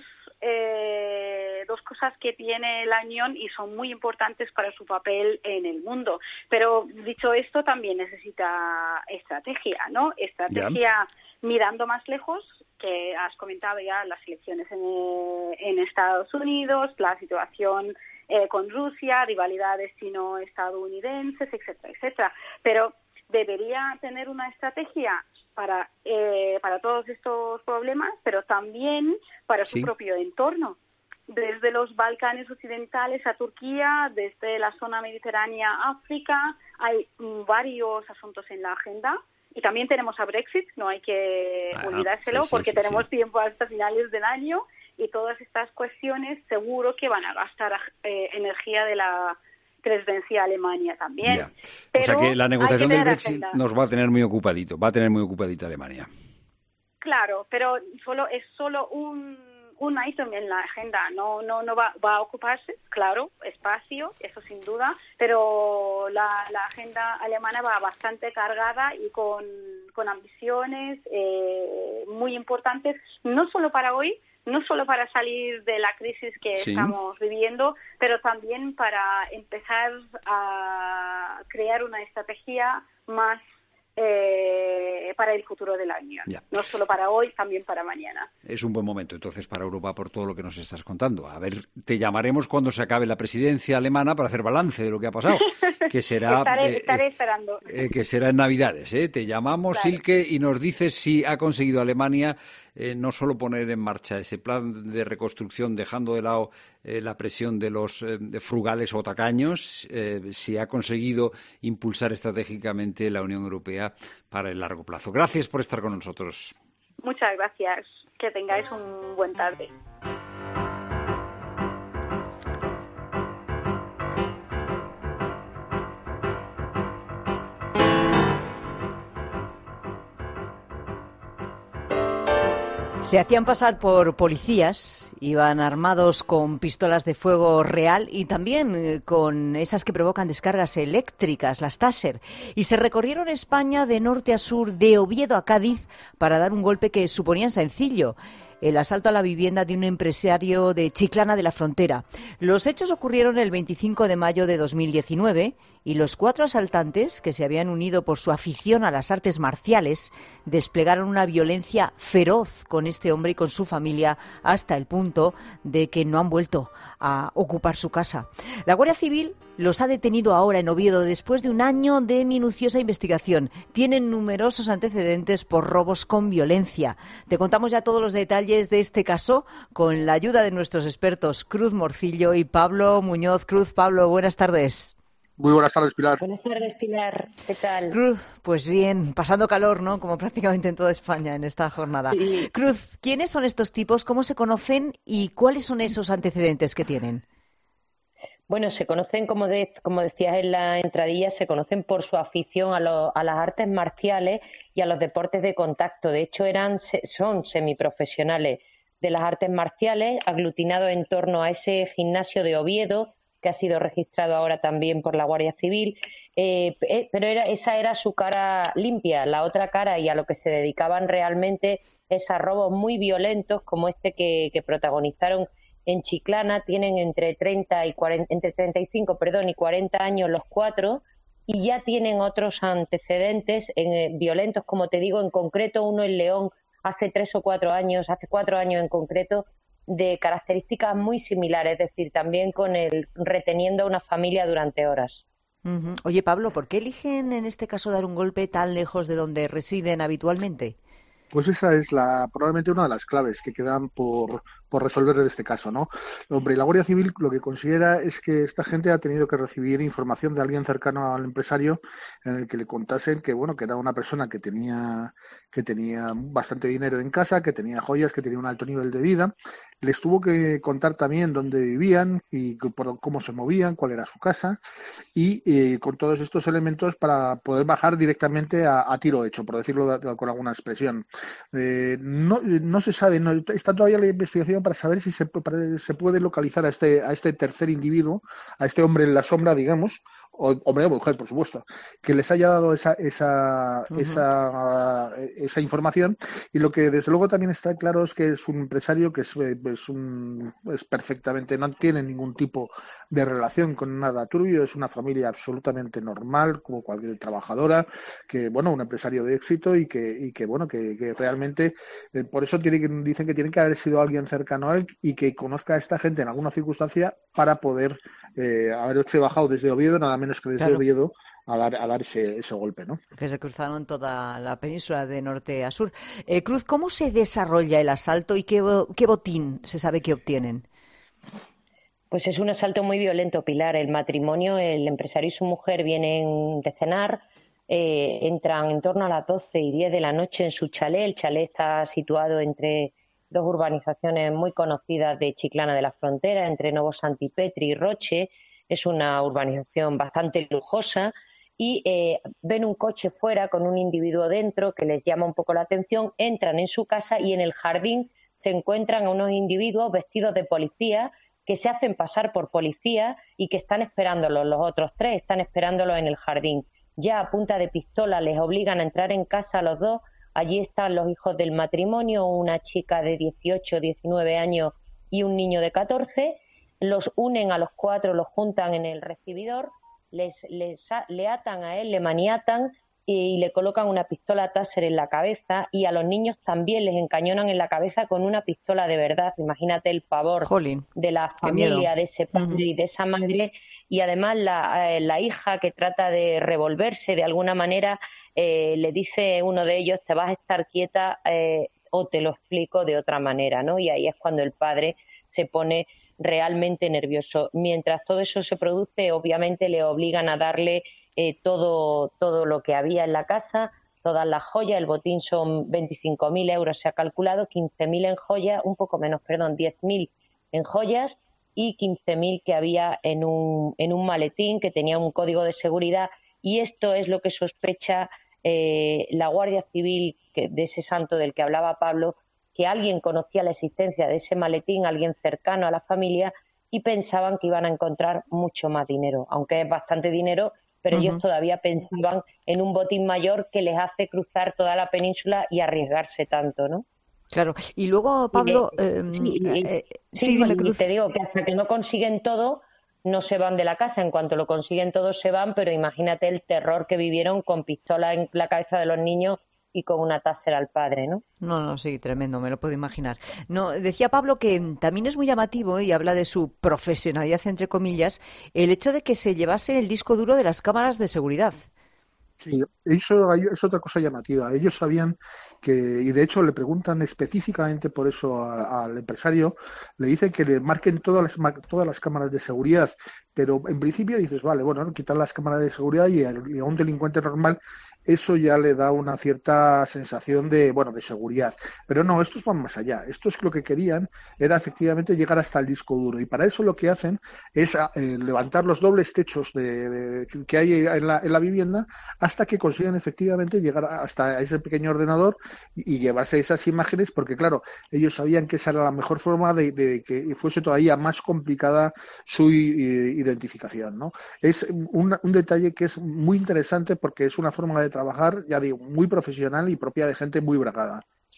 cosas que tiene la Unión y son muy importantes para su papel en el mundo. Pero dicho esto, también necesita estrategia, ¿no? Estrategia mirando más lejos, que has comentado ya, las elecciones en Estados Unidos, la situación con Rusia, rivalidades chino-estadounidenses, etcétera, etcétera. Pero debería tener una estrategia para todos estos problemas, pero también para su propio entorno. Desde los Balcanes occidentales a Turquía, desde la zona mediterránea a África, hay varios asuntos en la agenda. Y también tenemos a Brexit, no hay que olvidárselo, porque tenemos tiempo hasta finales del año, y todas estas cuestiones seguro que van a gastar energía de la presidencia de Alemania también. Pero o sea que la negociación del Brexit nos va a tener muy ocupadita Alemania. Claro, pero es solo un ítem en la agenda, no va a ocuparse, claro, espacio, eso sin duda, pero la agenda alemana va bastante cargada y con ambiciones muy importantes, no solo para hoy, no solo para salir de la crisis que estamos viviendo, pero también para empezar a crear una estrategia más para el futuro de la Unión. No solo para hoy, también para mañana. Es un buen momento entonces para Europa por todo lo que nos estás contando. A ver, te llamaremos cuando se acabe la presidencia alemana para hacer balance de lo que ha pasado, que será estaré esperando. Que será en Navidades, Te llamamos, claro. Silke, y nos dices si ha conseguido Alemania no solo poner en marcha ese plan de reconstrucción, dejando de lado la presión de los frugales o tacaños, si ha conseguido impulsar estratégicamente la Unión Europea para el largo plazo. Gracias por estar con nosotros. Muchas gracias. Que tengáis un buen tarde. Se hacían pasar por policías, iban armados con pistolas de fuego real y también con esas que provocan descargas eléctricas, las Taser, y se recorrieron España de norte a sur, de Oviedo a Cádiz, para dar un golpe que suponían sencillo: el asalto a la vivienda de un empresario de Chiclana de la Frontera. Los hechos ocurrieron el 25 de mayo de 2019 y los 4 asaltantes, que se habían unido por su afición a las artes marciales, desplegaron una violencia feroz con este hombre y con su familia hasta el punto de que no han vuelto a ocupar su casa. La Guardia Civil los ha detenido ahora en Oviedo después de un año de minuciosa investigación. Tienen numerosos antecedentes por robos con violencia. Te contamos ya todos los detalles de este caso con la ayuda de nuestros expertos Cruz Morcillo y Pablo Muñoz. Cruz, Pablo, buenas tardes. Muy buenas tardes, Pilar. Buenas tardes, Pilar. ¿Qué tal? Cruz, pues bien, pasando calor, ¿no? Como prácticamente en toda España en esta jornada. Sí. Cruz, ¿quiénes son estos tipos? ¿Cómo se conocen? ¿Y cuáles son esos antecedentes que tienen? Bueno, se conocen, como decías en la entradilla, se conocen por su afición a las artes marciales y a los deportes de contacto. De hecho, son semiprofesionales de las artes marciales, aglutinados en torno a ese gimnasio de Oviedo, que ha sido registrado ahora también por la Guardia Civil, pero esa era su cara limpia. La otra cara, y a lo que se dedicaban realmente, es a robos muy violentos como este que protagonizaron en Chiclana. Tienen entre 35 y 40 años los 4 y ya tienen otros antecedentes violentos, como te digo, en concreto uno en León hace 4 años en concreto, de características muy similares, es decir, también con el reteniendo a una familia durante horas. Uh-huh. Oye, Pablo, ¿por qué eligen en este caso dar un golpe tan lejos de donde residen habitualmente? Pues esa es probablemente una de las claves que quedan por resolver de este caso, ¿no? Hombre, la Guardia Civil lo que considera es que esta gente ha tenido que recibir información de alguien cercano al empresario en el que le contasen que, bueno, que era una persona que tenía bastante dinero en casa, que tenía joyas, que tenía un alto nivel de vida. Les tuvo que contar también dónde vivían y cómo se movían, cuál era su casa, y con todos estos elementos para poder bajar directamente a tiro hecho, por decirlo con alguna expresión. No se sabe, está todavía la investigación para saber si se puede localizar a este tercer individuo, a este hombre en la sombra, digamos, o hombre o mujer, por supuesto, que les haya dado esa información. Y lo que desde luego también está claro es que es un empresario que es perfectamente, no tiene ningún tipo de relación con nada turbio, es una familia absolutamente normal, como cualquier trabajadora, que bueno, un empresario de éxito y que bueno, que realmente por eso dicen que tiene que haber sido alguien cercano a él y que conozca a esta gente en alguna circunstancia para poder haberse bajado desde Oviedo, nada menos que desde Oviedo, a dar ese golpe, ¿no? Que se cruzaron toda la península de norte a sur. Cruz, ¿cómo se desarrolla el asalto y qué botín se sabe que obtienen? Pues es un asalto muy violento, Pilar. El matrimonio, el empresario y su mujer vienen de cenar, entran en torno a las 12 y 10 de la noche en su chalet. El chalet está situado entre 2 urbanizaciones muy conocidas de Chiclana de la Frontera, entre Novo Santipetri y Roche. Es una urbanización bastante lujosa y ven un coche fuera con un individuo dentro que les llama un poco la atención. Entran en su casa y en el jardín se encuentran a unos individuos vestidos de policía que se hacen pasar por policía y que están esperándolos. Los otros 3 están esperándolos en el jardín. Ya a punta de pistola les obligan a entrar en casa a los 2. Allí están los hijos del matrimonio, una chica de 18, 19 años y un niño de 14. Los unen a los 4, los juntan en el recibidor, le atan a él, le maniatan y le colocan una pistola Taser en la cabeza, y a los niños también les encañonan en la cabeza con una pistola de verdad. Imagínate el pavor de la familia, de ese padre y de esa madre, y además la hija, que trata de revolverse de alguna manera, le dice uno de ellos: te vas a estar quieta o te lo explico de otra manera, ¿no? Y ahí es cuando el padre se pone realmente nervioso. Mientras todo eso se produce, obviamente le obligan a darle todo lo que había en la casa, todas las joyas. El botín son 25.000 euros, se ha calculado, 15.000 en joyas, 10.000 en joyas y 15.000 que había en un maletín que tenía un código de seguridad. Y esto es lo que sospecha la Guardia Civil de ese santo del que hablaba Pablo, que alguien conocía la existencia de ese maletín, alguien cercano a la familia, y pensaban que iban a encontrar mucho más dinero, aunque es bastante dinero, pero ellos todavía pensaban en un botín mayor que les hace cruzar toda la península y arriesgarse tanto, ¿no? Claro, y luego, Pablo... dime, Cruz. Te digo que hasta que no consiguen todo, no se van de la casa. En cuanto lo consiguen todo, se van, pero imagínate el terror que vivieron con pistola en la cabeza de los niños y con una Taser al padre, ¿no? No, sí, tremendo, me lo puedo imaginar. No, decía Pablo que también es muy llamativo, y habla de su profesionalidad, entre comillas, el hecho de que se llevase el disco duro de las cámaras de seguridad. Sí, eso es otra cosa llamativa. Ellos sabían que, y de hecho le preguntan específicamente por eso al empresario, le dicen que le marquen todas las cámaras de seguridad, pero en principio dices, vale, bueno, quitar las cámaras de seguridad y a un delincuente normal eso ya le da una cierta sensación de seguridad. Pero no, estos van más allá. Estos lo que querían era efectivamente llegar hasta el disco duro, y para eso lo que hacen es levantar los dobles techos que hay en la vivienda hasta que consigan efectivamente llegar hasta ese pequeño ordenador y llevarse esas imágenes, porque claro, ellos sabían que esa era la mejor forma de que fuese todavía más complicada su identificación, ¿no? Es un detalle que es muy interesante porque es una forma de trabajar, ya digo, muy profesional y propia de gente muy bragada.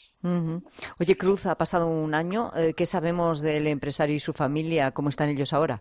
Oye, Cruz, ha pasado un año. ¿Qué sabemos del empresario y su familia? ¿Cómo están ellos ahora?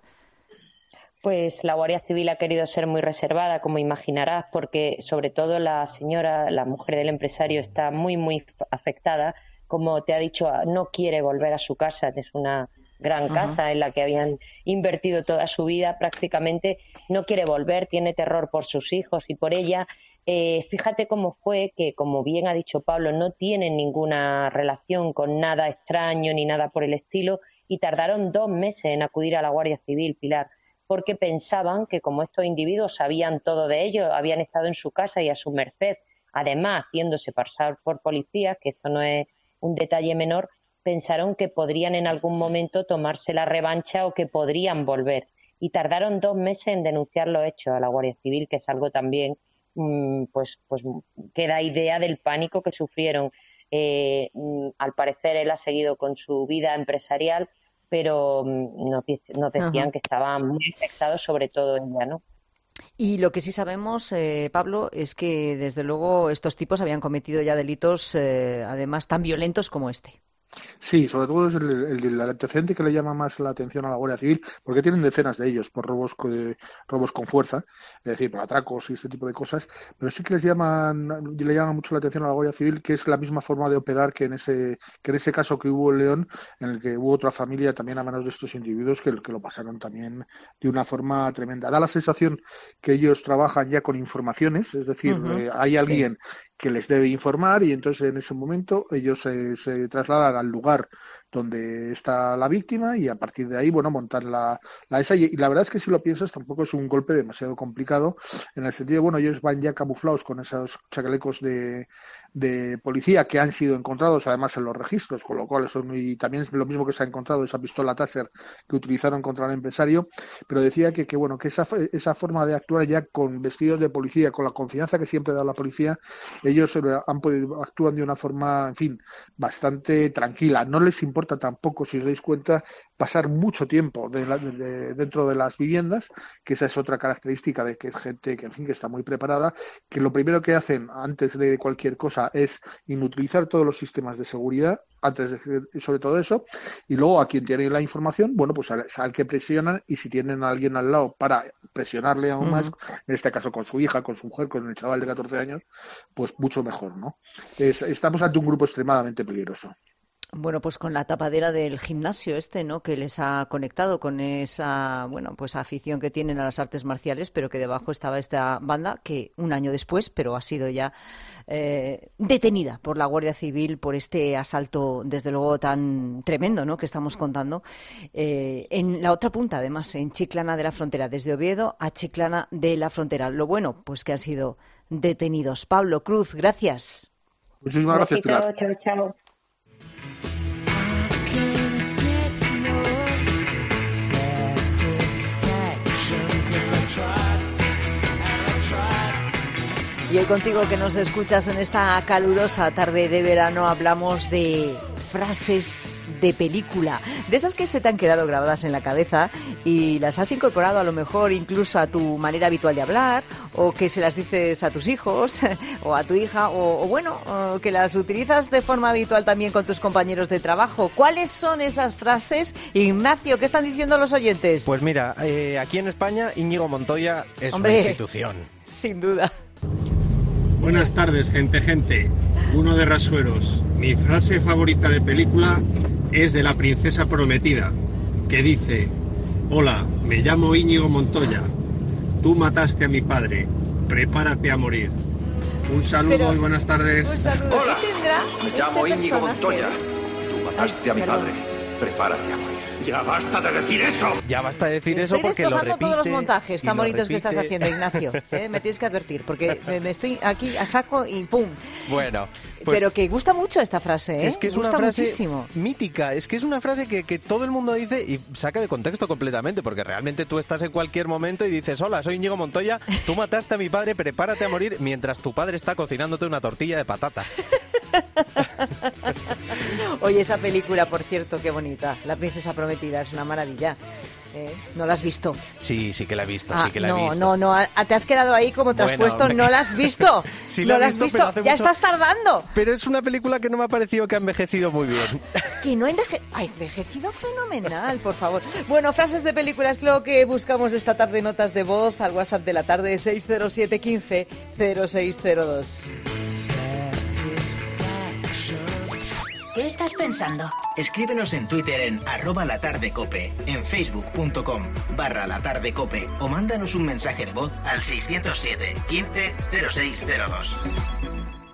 Pues la Guardia Civil ha querido ser muy reservada, como imaginarás, porque sobre todo la señora, la mujer del empresario, está muy, muy afectada. Como te ha dicho, no quiere volver a su casa, que es una gran casa en la que habían invertido toda su vida prácticamente. No quiere volver, tiene terror por sus hijos y por ella. Fíjate cómo fue que, como bien ha dicho Pablo, no tienen ninguna relación con nada extraño ni nada por el estilo, y tardaron 2 meses en acudir a la Guardia Civil, Pilar, porque pensaban que como estos individuos sabían todo de ellos, habían estado en su casa y a su merced, además haciéndose pasar por policías, que esto no es un detalle menor, pensaron que podrían en algún momento tomarse la revancha o que podrían volver. Y tardaron 2 meses en denunciar los hechos a la Guardia Civil, que es algo también pues que da idea del pánico que sufrieron. Al parecer él ha seguido con su vida empresarial, pero nos decían que estaban muy afectados, sobre todo ella, ¿no? Y lo que sí sabemos, Pablo, es que desde luego estos tipos habían cometido ya delitos, además tan violentos como este. Sí, sobre todo es el antecedente que le llama más la atención a la Guardia Civil, porque tienen decenas de ellos por robos con fuerza, es decir, por atracos y este tipo de cosas, pero sí que le llama mucho la atención a la Guardia Civil, que es la misma forma de operar que en ese caso que hubo en León, en el que hubo otra familia también a manos de estos individuos que lo pasaron también de una forma tremenda. Da la sensación que ellos trabajan ya con informaciones, es decir, hay alguien que les debe informar, y entonces en ese momento ellos se trasladan al lugar donde está la víctima y a partir de ahí, montar la esa. Y la verdad es que si lo piensas tampoco es un golpe demasiado complicado, en el sentido de, ellos van ya camuflados con esos chalecos de policía que han sido encontrados además en los registros, con lo cual y también es lo mismo que se ha encontrado esa pistola Taser que utilizaron contra el empresario, pero decía que esa forma de actuar ya con vestidos de policía, con la confianza que siempre da la policía, ellos actúan de una forma, en fin, bastante tranquila. No les importa tampoco, si os dais cuenta, pasar mucho tiempo dentro de las viviendas, que esa es otra característica de que es gente que, en fin, que está muy preparada, que lo primero que hacen antes de cualquier cosa es inutilizar todos los sistemas de seguridad, sobre todo eso, y luego a quien tiene la información, pues al que presionan, y si tienen a alguien al lado para presionarle aún más, en este caso con su hija, con su mujer, con el chaval de 14 años, pues mucho mejor, ¿no? Estamos ante un grupo extremadamente peligroso. Bueno, pues con la tapadera del gimnasio ¿no? Que les ha conectado con esa, afición que tienen a las artes marciales, pero que debajo estaba esta banda que un año después, pero ha sido ya detenida por la Guardia Civil por este asalto, desde luego, tan tremendo, ¿no? Que estamos contando. En la otra punta, además, en Chiclana de la Frontera, desde Oviedo a Chiclana de la Frontera. Lo bueno, pues que han sido detenidos. Pablo Cruz, gracias. Muchísimas gracias, Pilar. Chao. Y hoy contigo, que nos escuchas en esta calurosa tarde de verano, hablamos de frases de película, de esas que se te han quedado grabadas en la cabeza y las has incorporado a lo mejor incluso a tu manera habitual de hablar, o que se las dices a tus hijos o a tu hija, o que las utilizas de forma habitual también con tus compañeros de trabajo. ¿Cuáles son esas frases? Ignacio, ¿qué están diciendo los oyentes? Pues mira, aquí en España Íñigo Montoya es una institución. Sin duda. Buenas tardes, gente. Uno de Rasueros. Mi frase favorita de película es de La princesa prometida, que dice: hola, me llamo Íñigo Montoya. Tú mataste a mi padre. Prepárate a morir. Un saludo y buenas tardes. Un saludo. Hola, me llamo Íñigo Montoya. Tú mataste a mi padre. Prepárate a morir. ¡Ya basta de decir eso! Ya basta de decir eso porque lo repite. Todos los montajes tan bonitos que estás haciendo, Ignacio. Me tienes que advertir, porque me estoy aquí a saco y ¡pum! Bueno, pues pero que gusta mucho esta frase, Es que es gusta una frase muchísimo. Mítica. Es que es una frase que todo el mundo dice y saca de contexto completamente, porque realmente tú estás en cualquier momento y dices: hola, soy Íñigo Montoya, tú mataste a mi padre, prepárate a morir, mientras tu padre está cocinándote una tortilla de patata. Oye, esa película, por cierto, qué bonita. La princesa prometida, es una maravilla. ¿No la has visto? Sí que la he visto, he visto. No, te has quedado ahí como traspuesto, no la has visto. Sí, no la has visto, ya estás tardando. Pero es una película que no me ha parecido que ha envejecido muy bien. Que no ha envejecido fenomenal, por favor. Bueno, frases de película es lo que buscamos esta tarde. Notas de voz al WhatsApp de la tarde, 607 15 0602. ¿Qué estás pensando? Escríbenos en Twitter en @latardecope, en facebook.com/latardecope o mándanos un mensaje de voz al 607 15 0602.